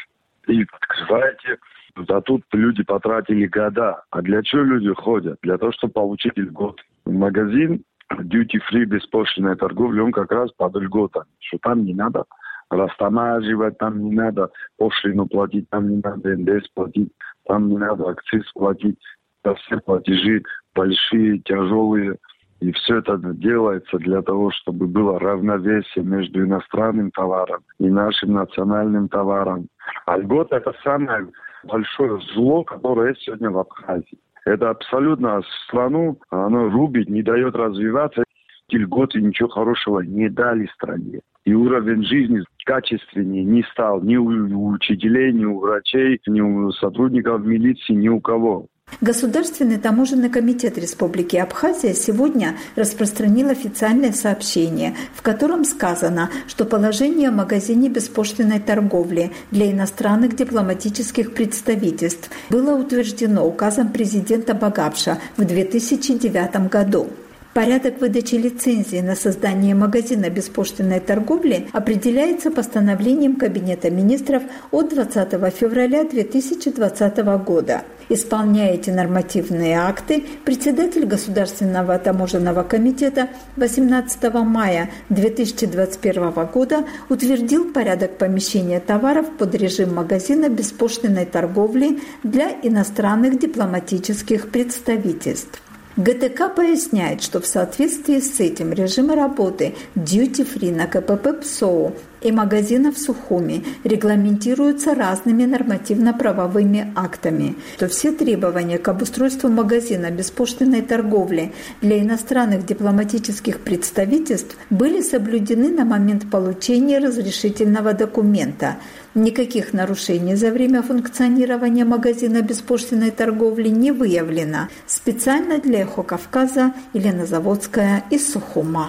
и открываете. А тут люди потратили года. А для чего люди ходят? Для того, чтобы получить льготы. Магазин duty-free, беспошлинная торговля, он как раз под льготами. Что там не надо растамаживать, там не надо пошлину платить, там не надо НДС платить, там не надо акциз платить. Это все платежи большие, тяжелые. И все это делается для того, чтобы было равновесие между иностранным товаром и нашим национальным товаром. А льгота – это самое большое зло, которое есть сегодня в Абхазии. Это абсолютно страну, оно рубит, не дает развиваться. Эти льготы ничего хорошего не дали стране. И уровень жизни качественнее не стал ни у учителей, ни у врачей, ни у сотрудников милиции, ни у кого. Государственный таможенный комитет Республики Абхазия сегодня распространил официальное сообщение, в котором сказано, что положение о магазине беспошлинной торговли для иностранных дипломатических представительств было утверждено указом президента Багапша в 2009 году. Порядок выдачи лицензии на создание магазина беспошлинной торговли определяется постановлением Кабинета министров от 20 февраля 2020 года. Исполняя эти нормативные акты, председатель Государственного таможенного комитета 18 мая 2021 года утвердил порядок помещения товаров под режим магазина беспошлинной торговли для иностранных дипломатических представительств. ГТК поясняет, что в соответствии с этим режимы работы дьюти-фри на КПП ПСОУ и магазинов в Сухуми регламентируются разными нормативно-правовыми актами, то все требования к обустройству магазина беспошлинной торговли для иностранных дипломатических представительств были соблюдены на момент получения разрешительного документа. Никаких нарушений за время функционирования магазина беспошлинной торговли не выявлено. Специально для «Эхо Кавказа» Елена Заводская из Сухума.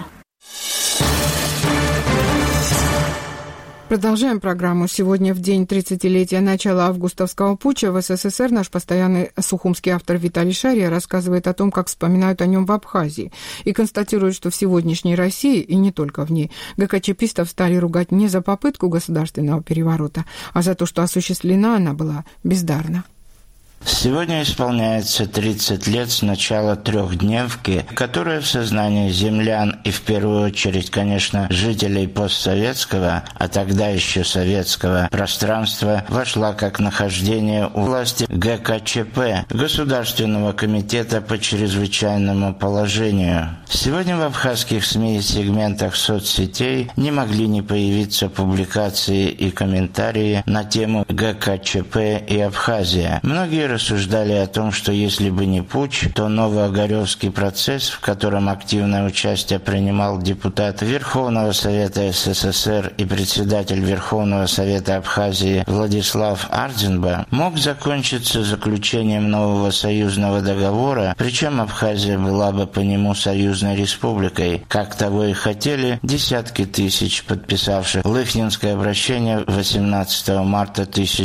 Продолжаем программу. Сегодня, в день 30-летия начала августовского путча в СССР, наш постоянный сухумский автор Виталий Шария рассказывает о том, как вспоминают о нем в Абхазии, и констатирует, что в сегодняшней России, и не только в ней, ГКЧПистов стали ругать не за попытку государственного переворота, а за то, что осуществлена она была бездарно. Сегодня исполняется 30 лет с начала трехдневки, которая в сознании землян и в первую очередь, конечно, жителей постсоветского, а тогда еще советского пространства вошла как нахождение у власти ГКЧП, Государственного комитета по чрезвычайному положению. Сегодня в абхазских СМИ и сегментах соцсетей не могли не появиться публикации и комментарии на тему ГКЧП и Абхазия. Многие рассуждали о том, что если бы не путч, то Новоогаревский процесс, в котором активное участие принимал депутат Верховного Совета СССР и председатель Верховного Совета Абхазии Владислав Ардзинба, мог закончиться заключением нового союзного договора, причем Абхазия была бы по нему союзной республикой, как того и хотели десятки тысяч подписавших Лыхнинское обращение 18 марта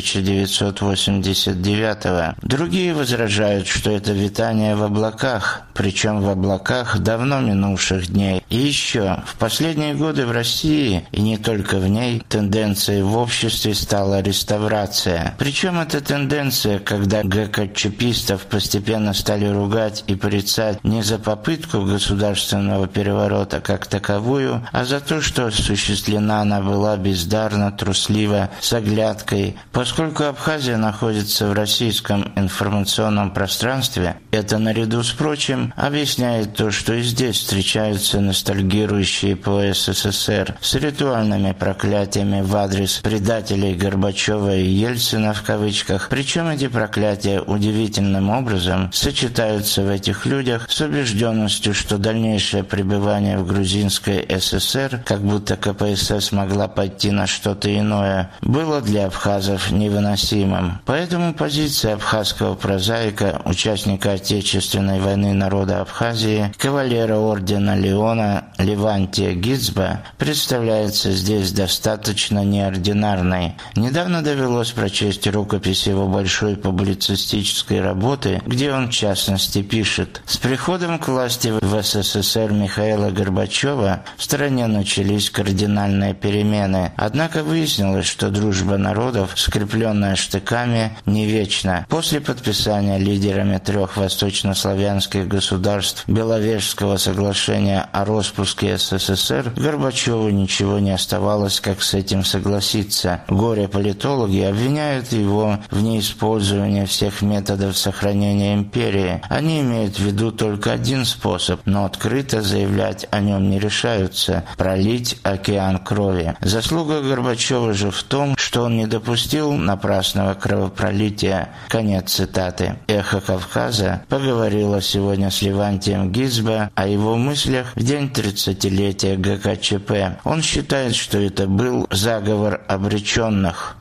1989 года. Другие возражают, что это витание в облаках, причем в облаках давно минувших дней. И еще, в последние годы в России, и не только в ней, тенденцией в обществе стала реставрация. Причем эта тенденция, когда ГКЧПистов постепенно стали ругать и порицать не за попытку государственного переворота как таковую, а за то, что осуществлена она была бездарно, трусливо, с оглядкой. Поскольку Абхазия находится в российском информационном пространстве, это наряду с прочим объясняет то, что и здесь встречаются ностальгирующие по СССР с ритуальными проклятиями в адрес предателей Горбачева и Ельцина в кавычках. Причем эти проклятия удивительным образом сочетаются в этих людях с убежденностью, что дальнейшее пребывание в грузинской ССР, как будто КПСС могла пойти на что-то иное, было для абхазов невыносимым. Поэтому позиция абхазского прозаика, участника Отечественной войны народа Абхазии, кавалера ордена Леона Левантия Гицба, представляется здесь достаточно неординарной. Недавно довелось прочесть рукопись его большой публицистической работы, где он в частности пишет: «С приходом к власти в СССР Михаила Горбачева в стране начались кардинальные перемены. Однако выяснилось, что дружба народов, скрепленная штыками, не вечна. После подписания лидерами 3 восточнославянских государств Беловежского соглашения о распуске СССР Горбачеву ничего не оставалось, как с этим согласиться. Горе-политологи обвиняют его в неиспользовании всех методов сохранения империи. Они имеют в виду только один способ, но открыто заявлять о нем не решаются – пролить океан крови. Заслуга Горбачева же в том, что он не допустил напрасного кровопролития». Конец цитаты. «Эхо Кавказа» поговорила сегодня с Левантием Гицба о его мыслях в день 30-летия ГКЧП. Он считает, что это был заговор обреченных.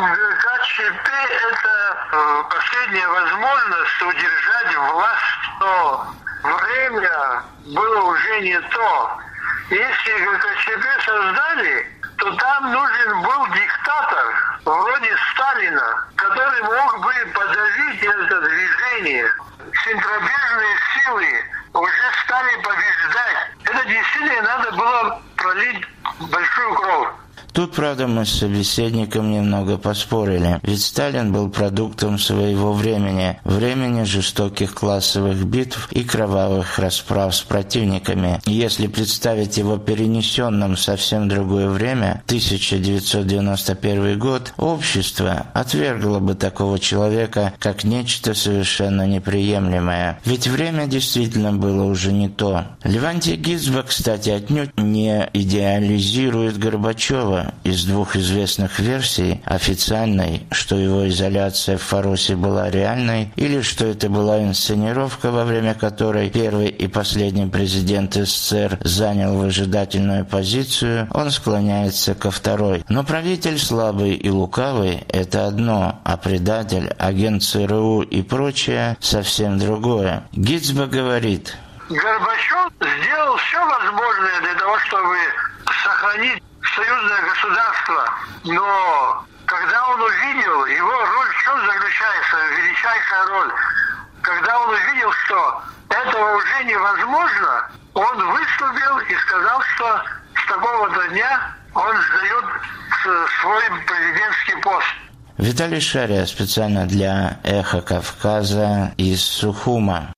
ГКЧП – это последняя возможность удержать власть, но время было уже не то. Если ГКЧП создали, то там нужен был диктатор, вроде Сталина, который мог бы подавить это движение. Центробежные силы уже стали побеждать. Это действительно надо было пролить большую кровь. Тут, правда, мы с собеседником немного поспорили, ведь Сталин был продуктом своего времени жестоких классовых битв и кровавых расправ с противниками. Если представить его перенесенным в совсем другое время, 1991 год, общество отвергло бы такого человека как нечто совершенно неприемлемое. Ведь время действительно было уже не то. Левантий Гизбо, кстати, отнюдь не идеализирует Горбачева. Из двух известных версий, официальной, что его изоляция в Фаросе была реальной, или что это была инсценировка, во время которой первый и последний президент СССР занял выжидательную позицию, он склоняется ко второй. Но правитель слабый и лукавый – это одно, а предатель, агент ЦРУ и прочее – совсем другое. Гизбо говорит: Горбачев сделал все возможное для того, чтобы сохранить союзное государство, но когда он увидел, его роль в чем заключается, величайшая роль, когда он увидел, что этого уже невозможно, он выступил и сказал, что с такого-то дня он сдает свой президентский пост. Виталий Шария специально для «Эхо Кавказа» из Сухума.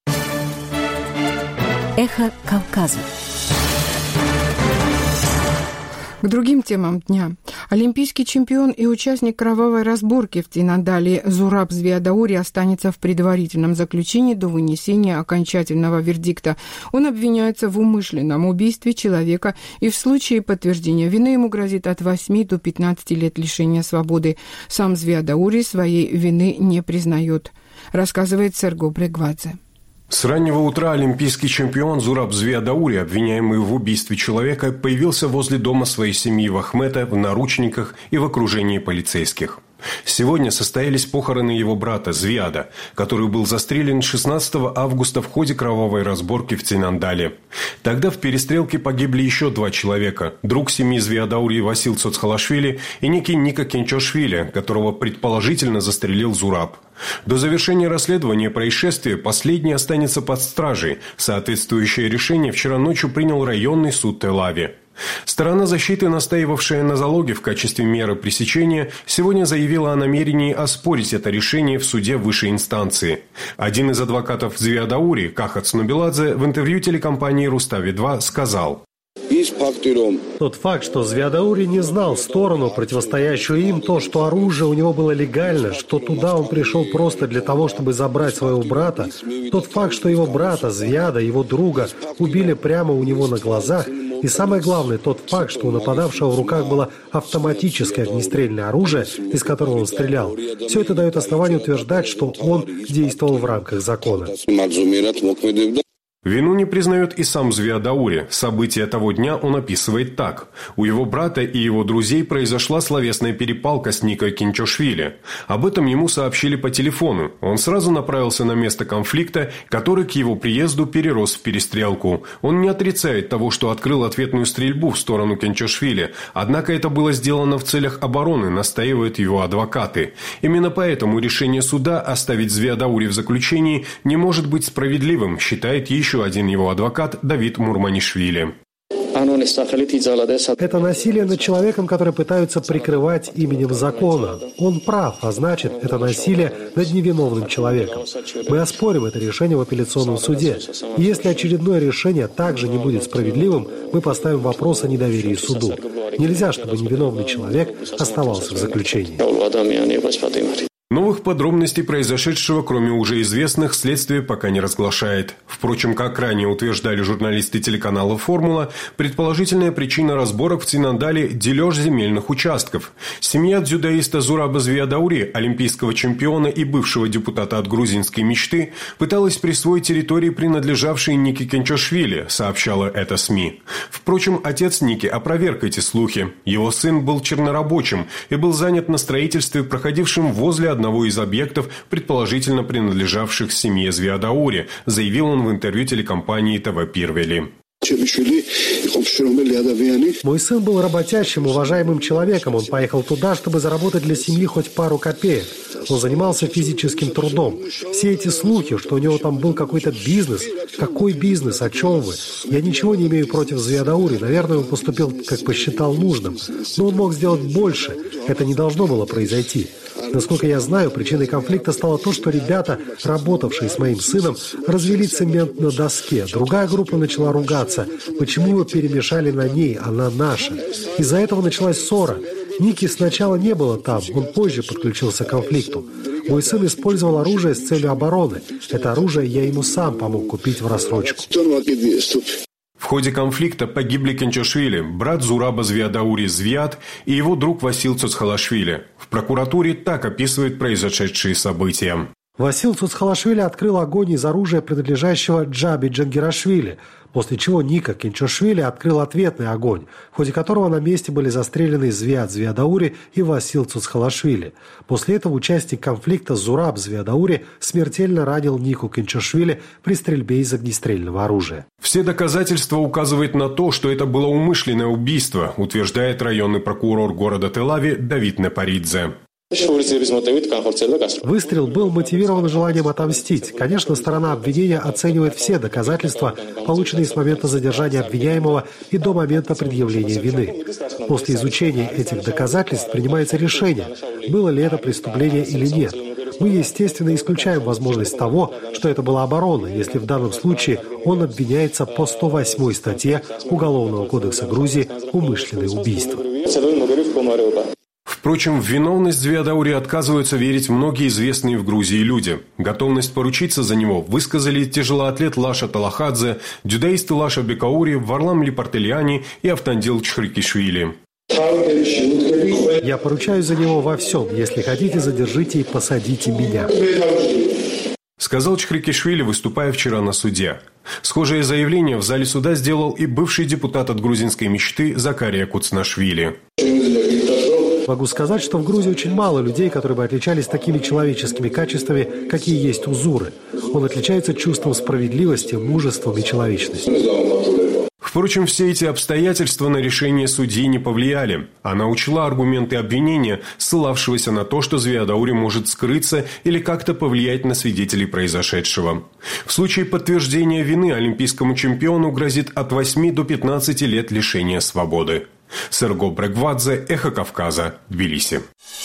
«Эхо Кавказа». К другим темам дня. Олимпийский чемпион и участник кровавой разборки в Цинандале Зураб Звиадаури останется в предварительном заключении до вынесения окончательного вердикта. Он обвиняется в умышленном убийстве человека, и в случае подтверждения вины ему грозит от 8 до 15 лет лишения свободы. Сам Звиадаури своей вины не признает, рассказывает Серго Брегвадзе. С раннего утра олимпийский чемпион Зураб Звиадаури, обвиняемый в убийстве человека, появился возле дома своей семьи в Ахмете в наручниках и в окружении полицейских. Сегодня состоялись похороны его брата Звиада, который был застрелен 16 августа в ходе кровавой разборки в Цинандале. Тогда в перестрелке погибли еще 2 человека – друг семьи Звиадаури Васил Цоцхалашвили и некий Ника Кенчошвили, которого предположительно застрелил Зураб. До завершения расследования происшествия последний останется под стражей. Соответствующее решение вчера ночью принял районный суд Тель-Авива. Сторона защиты, настаивавшая на залоге в качестве меры пресечения, сегодня заявила о намерении оспорить это решение в суде высшей инстанции. Один из адвокатов Звиадаури, Кахат Снубеладзе, в интервью телекомпании «Рустави-2» сказал: Тот факт, что Звиадаури не знал сторону, противостоящую им, то, что оружие у него было легально, что туда он пришел просто для того, чтобы забрать своего брата, тот факт, что его брата, Звиада, его друга, убили прямо у него на глазах, и самое главное, тот факт, что у нападавшего в руках было автоматическое огнестрельное оружие, из которого он стрелял, все это дает основание утверждать, что он действовал в рамках закона. Вину не признает и сам Звиадаури. События того дня он описывает так. У его брата и его друзей произошла словесная перепалка с Никой Кенчошвили. Об этом ему сообщили по телефону. Он сразу направился на место конфликта, который к его приезду перерос в перестрелку. Он не отрицает того, что открыл ответную стрельбу в сторону Кенчошвили. Однако это было сделано в целях обороны, настаивают его адвокаты. Именно поэтому решение суда оставить Звиадаури в заключении не может быть справедливым, считает еще один его адвокат Давид Мурманишвили. Это насилие над человеком, который пытаются прикрывать именем закона. Он прав, а значит, это насилие над невиновным человеком. Мы оспорим это решение в апелляционном суде. И если очередное решение также не будет справедливым, мы поставим вопрос о недоверии суду. Нельзя, чтобы невиновный человек оставался в заключении. Новых подробностей произошедшего, кроме уже известных, следствие пока не разглашает. Впрочем, как ранее утверждали журналисты телеканала «Формула», предположительная причина разборок в Цинандале – дележ земельных участков. Семья дзюдоиста Зураба Звиадаури, олимпийского чемпиона и бывшего депутата от грузинской мечты, пыталась присвоить территории, принадлежавшие Нике Кенчошвили, сообщала это СМИ. Впрочем, отец Ники опроверг эти слухи. Его сын был чернорабочим и был занят на строительстве, проходившем возле одного из объектов, предположительно принадлежавших семье Звиадаури, заявил он в интервью телекомпании ТВ Пирвели. Мой сын был работящим, уважаемым человеком. Он поехал туда, чтобы заработать для семьи хоть пару копеек. Он занимался физическим трудом. Все эти слухи, что у него там был какой-то бизнес. Какой бизнес? О чем вы? Я ничего не имею против Звиадаури. Наверное, он поступил, как посчитал нужным. Но он мог сделать больше. Это не должно было произойти. Насколько я знаю, причиной конфликта стало то, что ребята, работавшие с моим сыном, развели цемент на доске. Другая группа начала ругаться. Почему вы перемешали на ней, она наша? Из-за этого началась ссора. Ники сначала не было там, он позже подключился к конфликту. Мой сын использовал оружие с целью обороны. Это оружие я ему сам помог купить в рассрочку. В ходе конфликта погибли Кенчашвили, брат Зураба Звиадаури Звиад и его друг Васил Цуцхалашвили. В прокуратуре так описывают произошедшие события. Васил Цуцхалашвили открыл огонь из оружия, принадлежащего Джаби Джангирашвили, после чего Ника Кенчашвили открыл ответный огонь, в ходе которого на месте были застрелены Звиад Звиадаури и Васил Цуцхалашвили. После этого участник конфликта Зураб Звиадаури смертельно ранил Нику Кенчашвили при стрельбе из огнестрельного оружия. Все доказательства указывают на то, что это было умышленное убийство, утверждает районный прокурор города Тель-Авив Давид Непаридзе. Выстрел был мотивирован желанием отомстить. Конечно, сторона обвинения оценивает все доказательства, полученные с момента задержания обвиняемого и до момента предъявления вины. После изучения этих доказательств принимается решение, было ли это преступление или нет. Мы, естественно, исключаем возможность того, что это была оборона, если в данном случае он обвиняется по 108 статье Уголовного кодекса Грузии «Умышленное убийство». Впрочем, в виновность Звиадаури отказываются верить многие известные в Грузии люди. Готовность поручиться за него высказали тяжелоатлет Лаша Талахадзе, дзюдоисты Лаша Бекаури, Варлам Липартельяни и Автандил Чхрикишвили. Я поручаюсь за него во всем. Если хотите, задержите и посадите меня. Сказал Чхрикишвили, выступая вчера на суде. Схожее заявление в зале суда сделал и бывший депутат от грузинской мечты Закария Куцнашвили. Могу сказать, что в Грузии очень мало людей, которые бы отличались такими человеческими качествами, какие есть у Зуры. Он отличается чувством справедливости, мужеством и человечностью. Впрочем, все эти обстоятельства на решение судьи не повлияли. Она учла аргументы обвинения, ссылавшегося на то, что Звиадаури может скрыться или как-то повлиять на свидетелей произошедшего. В случае подтверждения вины олимпийскому чемпиону грозит от 8 до 15 лет лишения свободы. Серго Брегвадзе, Эхо Кавказа, Тбилиси.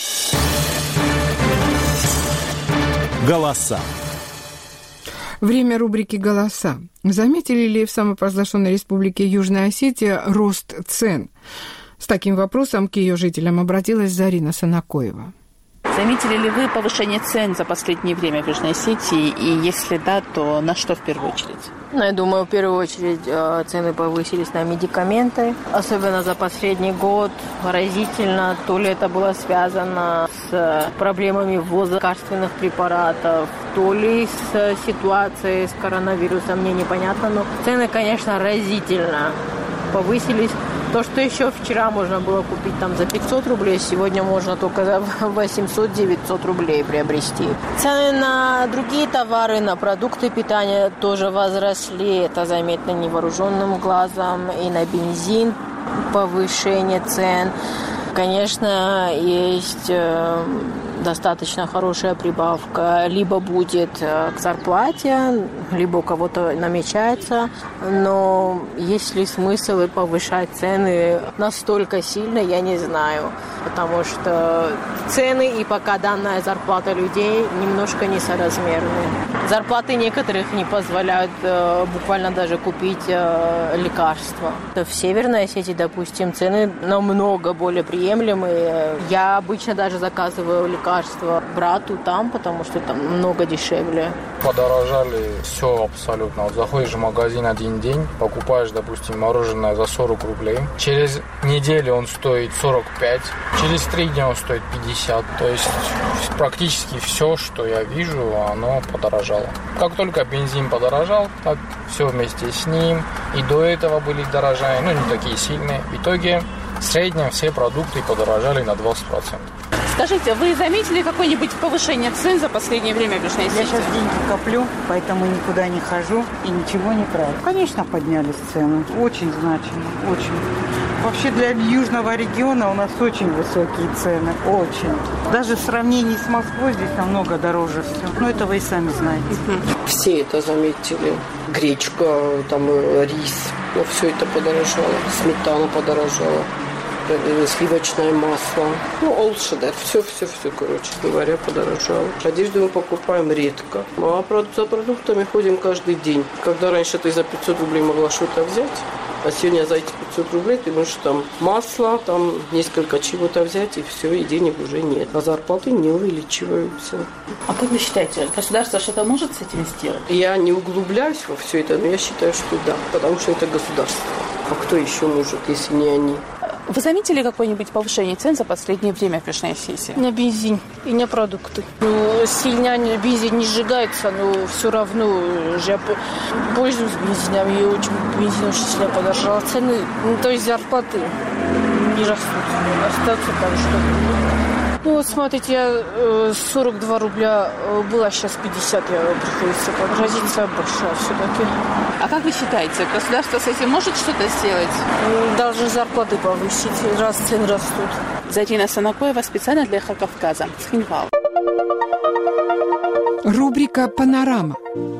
Голоса. Время рубрики «Голоса». Заметили ли в самопровозглашенной республике Южная Осетия рост цен? С таким вопросом к ее жителям обратилась Зарина Санакоева. Заметили ли вы повышение цен за последнее время в Южной Осетии? И если да, то на что в первую очередь? Я думаю, в первую очередь цены повысились на медикаменты. Особенно за последний год разительно. То ли это было связано с проблемами ввоза лекарственных препаратов, то ли с ситуацией с коронавирусом, мне непонятно. Но цены, конечно, разительно повысились. То, что еще вчера можно было купить там за 500 рублей, сегодня можно только за 800-900 рублей приобрести. Цены на другие товары, на продукты питания тоже возросли. Это заметно невооруженным глазом. И на бензин повышение цен. Конечно, есть достаточно хорошая прибавка. Либо будет к зарплате, либо у кого-то намечается. Но есть ли смысл повышать цены настолько сильно, я не знаю. Потому что цены и пока данная зарплата людей немножко несоразмерны. Зарплаты некоторых не позволяют буквально даже купить лекарства. В Северной Осетии, допустим, цены намного более приемлемые. Я обычно даже заказываю лекарства брату там, потому что там много дешевле. Подорожали все абсолютно. Вот заходишь в магазин один день, покупаешь, допустим, мороженое за 40 рублей. Через неделю он стоит 45, через 3 дня он стоит 50. То есть практически все, что я вижу, оно подорожало. Как только бензин подорожал, так все вместе с ним. И до этого были дорожания, не такие сильные. В итоге в среднем все продукты подорожали на 20%. Скажите, вы заметили какое-нибудь повышение цен за последнее время в Южной Осетии? Я сейчас деньги коплю, поэтому никуда не хожу и ничего не трачу. Конечно, поднялись цены. Очень значимо, очень. Вообще для южного региона у нас очень высокие цены, очень. Даже в сравнении с Москвой здесь намного дороже все. Но это вы и сами знаете. Все это заметили. Гречка, там рис, все это подорожало. Сметана подорожала. Сливочное масло, олшедер, все, короче говоря, подорожало. Одежду мы покупаем редко. А за продуктами ходим каждый день. Когда раньше ты за 500 рублей могла что-то взять, а сегодня за эти 500 рублей ты можешь там масло, там несколько чего-то взять, и все, и денег уже нет. А зарплаты не увеличиваются. А как вы считаете, государство что-то может с этим сделать? Я не углубляюсь во все это, но я считаю, что да, потому что это государство. А кто еще может, если не они? Вы заметили какое-нибудь повышение цен за последнее время в Южной Осетии? На бензин и на продукты. Сильно бензин не сжигается, но все равно я пользуюсь бензином, и бензин очень сильно подорожал. Цены, то есть зарплаты не растут, остаются так, что... Вот смотрите, я 42 рубля была, сейчас 50, приходится разница большая все-таки. А как вы считаете, государство с этим может что-то сделать? Должны зарплаты повысить, раз цены растут. Зарина Санакоева специально для «Эхо Кавказа». Цхинвал. Рубрика «Панорама».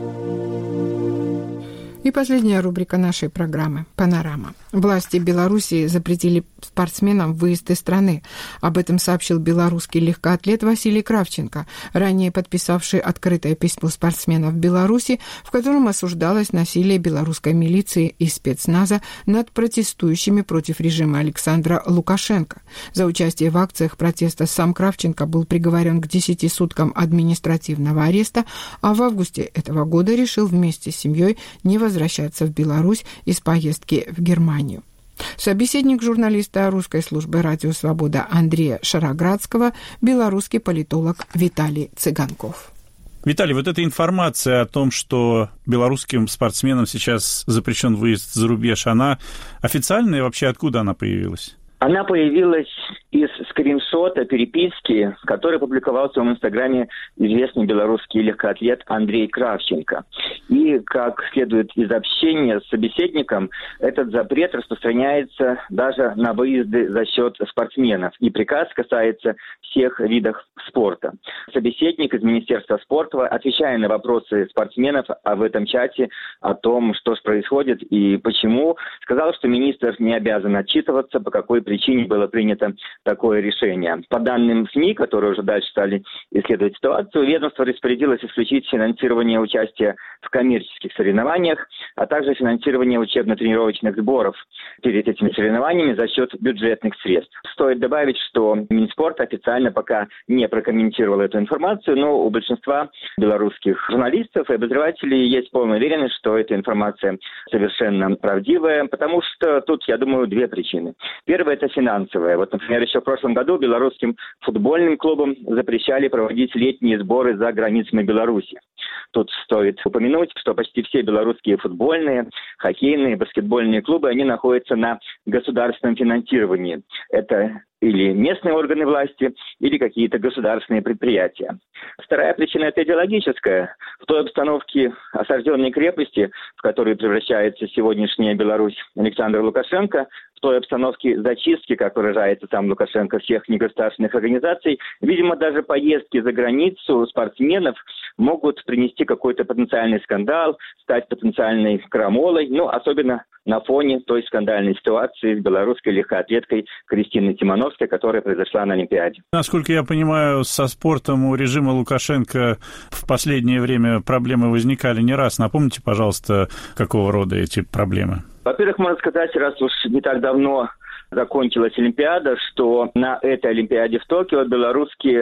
И последняя рубрика нашей программы «Панорама». Власти Белоруссии запретили спортсменам выезд из страны. Об этом сообщил белорусский легкоатлет Василий Кравченко, ранее подписавший открытое письмо спортсменов Беларуси, в котором осуждалось насилие белорусской милиции и спецназа над протестующими против режима Александра Лукашенко. За участие в акциях протеста сам Кравченко был приговорен к 10 суткам административного ареста, а в августе этого года решил вместе с семьей не возвращаться в Беларусь из поездки в Германию. Собеседник журналиста русской службы «Радио Свобода» Андрея Шароградского, белорусский политолог Виталий Цыганков. Виталий, вот эта информация о том, что белорусским спортсменам сейчас запрещен выезд за рубеж, она официальная, вообще откуда она появилась? Она появилась из скриншота переписки, который публиковал в своем инстаграме известный белорусский легкоатлет Андрей Кравченко. И, как следует из общения с собеседником, этот запрет распространяется даже на выезды за счет спортсменов. И приказ касается всех видов спорта. Собеседник из Министерства спорта, отвечая на вопросы спортсменов в этом чате о том, что же происходит и почему, сказал, что министр не обязан отчитываться, по какой причине было принято такое решение. По данным СМИ, которые уже дальше стали исследовать ситуацию, ведомство распорядилось исключить финансирование участия в коммерческих соревнованиях, а также финансирование учебно-тренировочных сборов перед этими соревнованиями за счет бюджетных средств. Стоит добавить, что Минспорт официально пока не прокомментировал эту информацию, но у большинства белорусских журналистов и обозревателей есть полная уверенность, что эта информация совершенно правдивая, потому что тут, я думаю, две причины. Первая – это финансовая. Вот, например, еще в прошлом году белорусским футбольным клубам запрещали проводить летние сборы за границами Беларуси. Тут стоит упомянуть, что почти все белорусские футбольные, хоккейные, баскетбольные клубы, они находятся на государственном финансировании. Это или местные органы власти, или какие-то государственные предприятия. Вторая причина – это идеологическая. В той обстановке осажденной крепости, в которую превращается сегодняшняя Беларусь Александра Лукашенко, в той обстановке зачистки, как выражается сам Лукашенко, всех негосударственных организаций, видимо, даже поездки за границу спортсменов могут принести какой-то потенциальный скандал, стать потенциальной крамолой, особенно на фоне той скандальной ситуации с белорусской легкоатлеткой Кристиной Тимановской, которая произошла на Олимпиаде. Насколько я понимаю, со спортом у режима Лукашенко в последнее время проблемы возникали не раз. Напомните, пожалуйста, какого рода эти проблемы? Во-первых, можно сказать, раз уж не так давно закончилась Олимпиада, что на этой Олимпиаде в Токио белорусские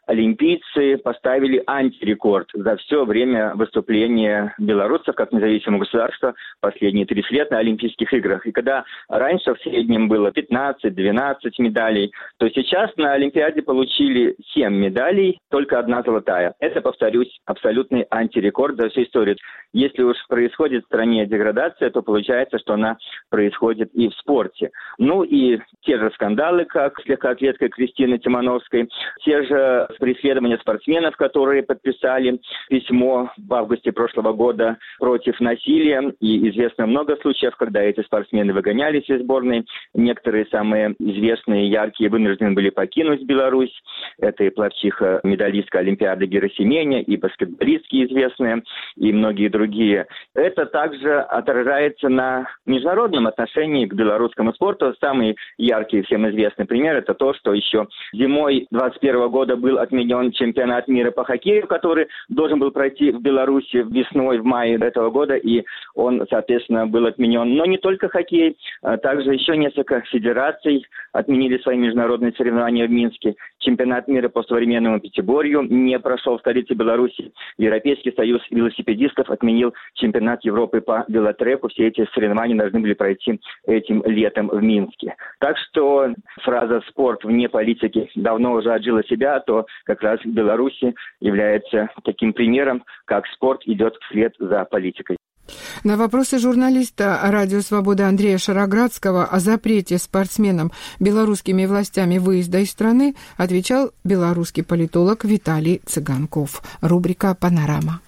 олимпийцы поставили антирекорд за все время выступления белорусов как независимого государства последние 30 лет на Олимпийских играх. И когда раньше в среднем было 15-12 медалей, то сейчас на Олимпиаде получили 7 медалей, только 1 золотая. Это, повторюсь, абсолютный антирекорд за всю историю. Если уж происходит в стране деградация, то получается, что она происходит и в спорте. Ну и те же скандалы, как с легкоатлеткой Кристиной Тимановской, те же преследования спортсменов, которые подписали письмо в августе прошлого года против насилия. И известно много случаев, когда эти спортсмены выгонялись из сборной. Некоторые самые известные, яркие, вынуждены были покинуть Беларусь. Это и пловчиха, медалистка Олимпиады Герасименя, и баскетболистки известные, и многие другие. Это также отражается на международном отношении к белорусскому спорту. Самый яркий, всем известный пример – это то, что еще зимой 2021 года был отменен чемпионат мира по хоккею, который должен был пройти в Беларуси весной, в мае этого года, и он, соответственно, был отменен. Но не только хоккей, также еще несколько федераций отменили свои международные соревнования в Минске. Чемпионат мира по современному пятиборью не прошел в столице Беларуси. Европейский союз велосипедистов отменил чемпионат Европы по велотреку. Все эти соревнования должны были пройти этим летом в Минске. Так что фраза «спорт вне политики» давно уже отжила себя, то как раз Беларусь является таким примером, как спорт идет вслед за политикой. На вопросы журналиста «Радио Свобода» Андрея Шароградского о запрете спортсменам белорусскими властями выезда из страны отвечал белорусский политолог Виталий Цыганков. Рубрика «Панорама».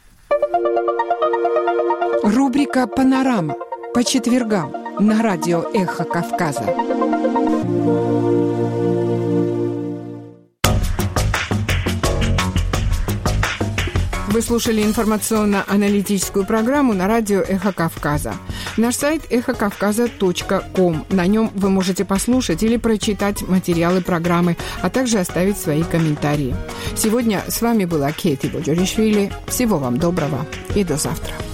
Рубрика «Панорама» по четвергам на радио «Эхо Кавказа». Вы слушали информационно-аналитическую программу на радио «Эхо Кавказа». Наш сайт эхокавказа.ком. На нем вы можете послушать или прочитать материалы программы, а также оставить свои комментарии. Сегодня с вами была Кейти Боджоришвили. Всего вам доброго и до завтра.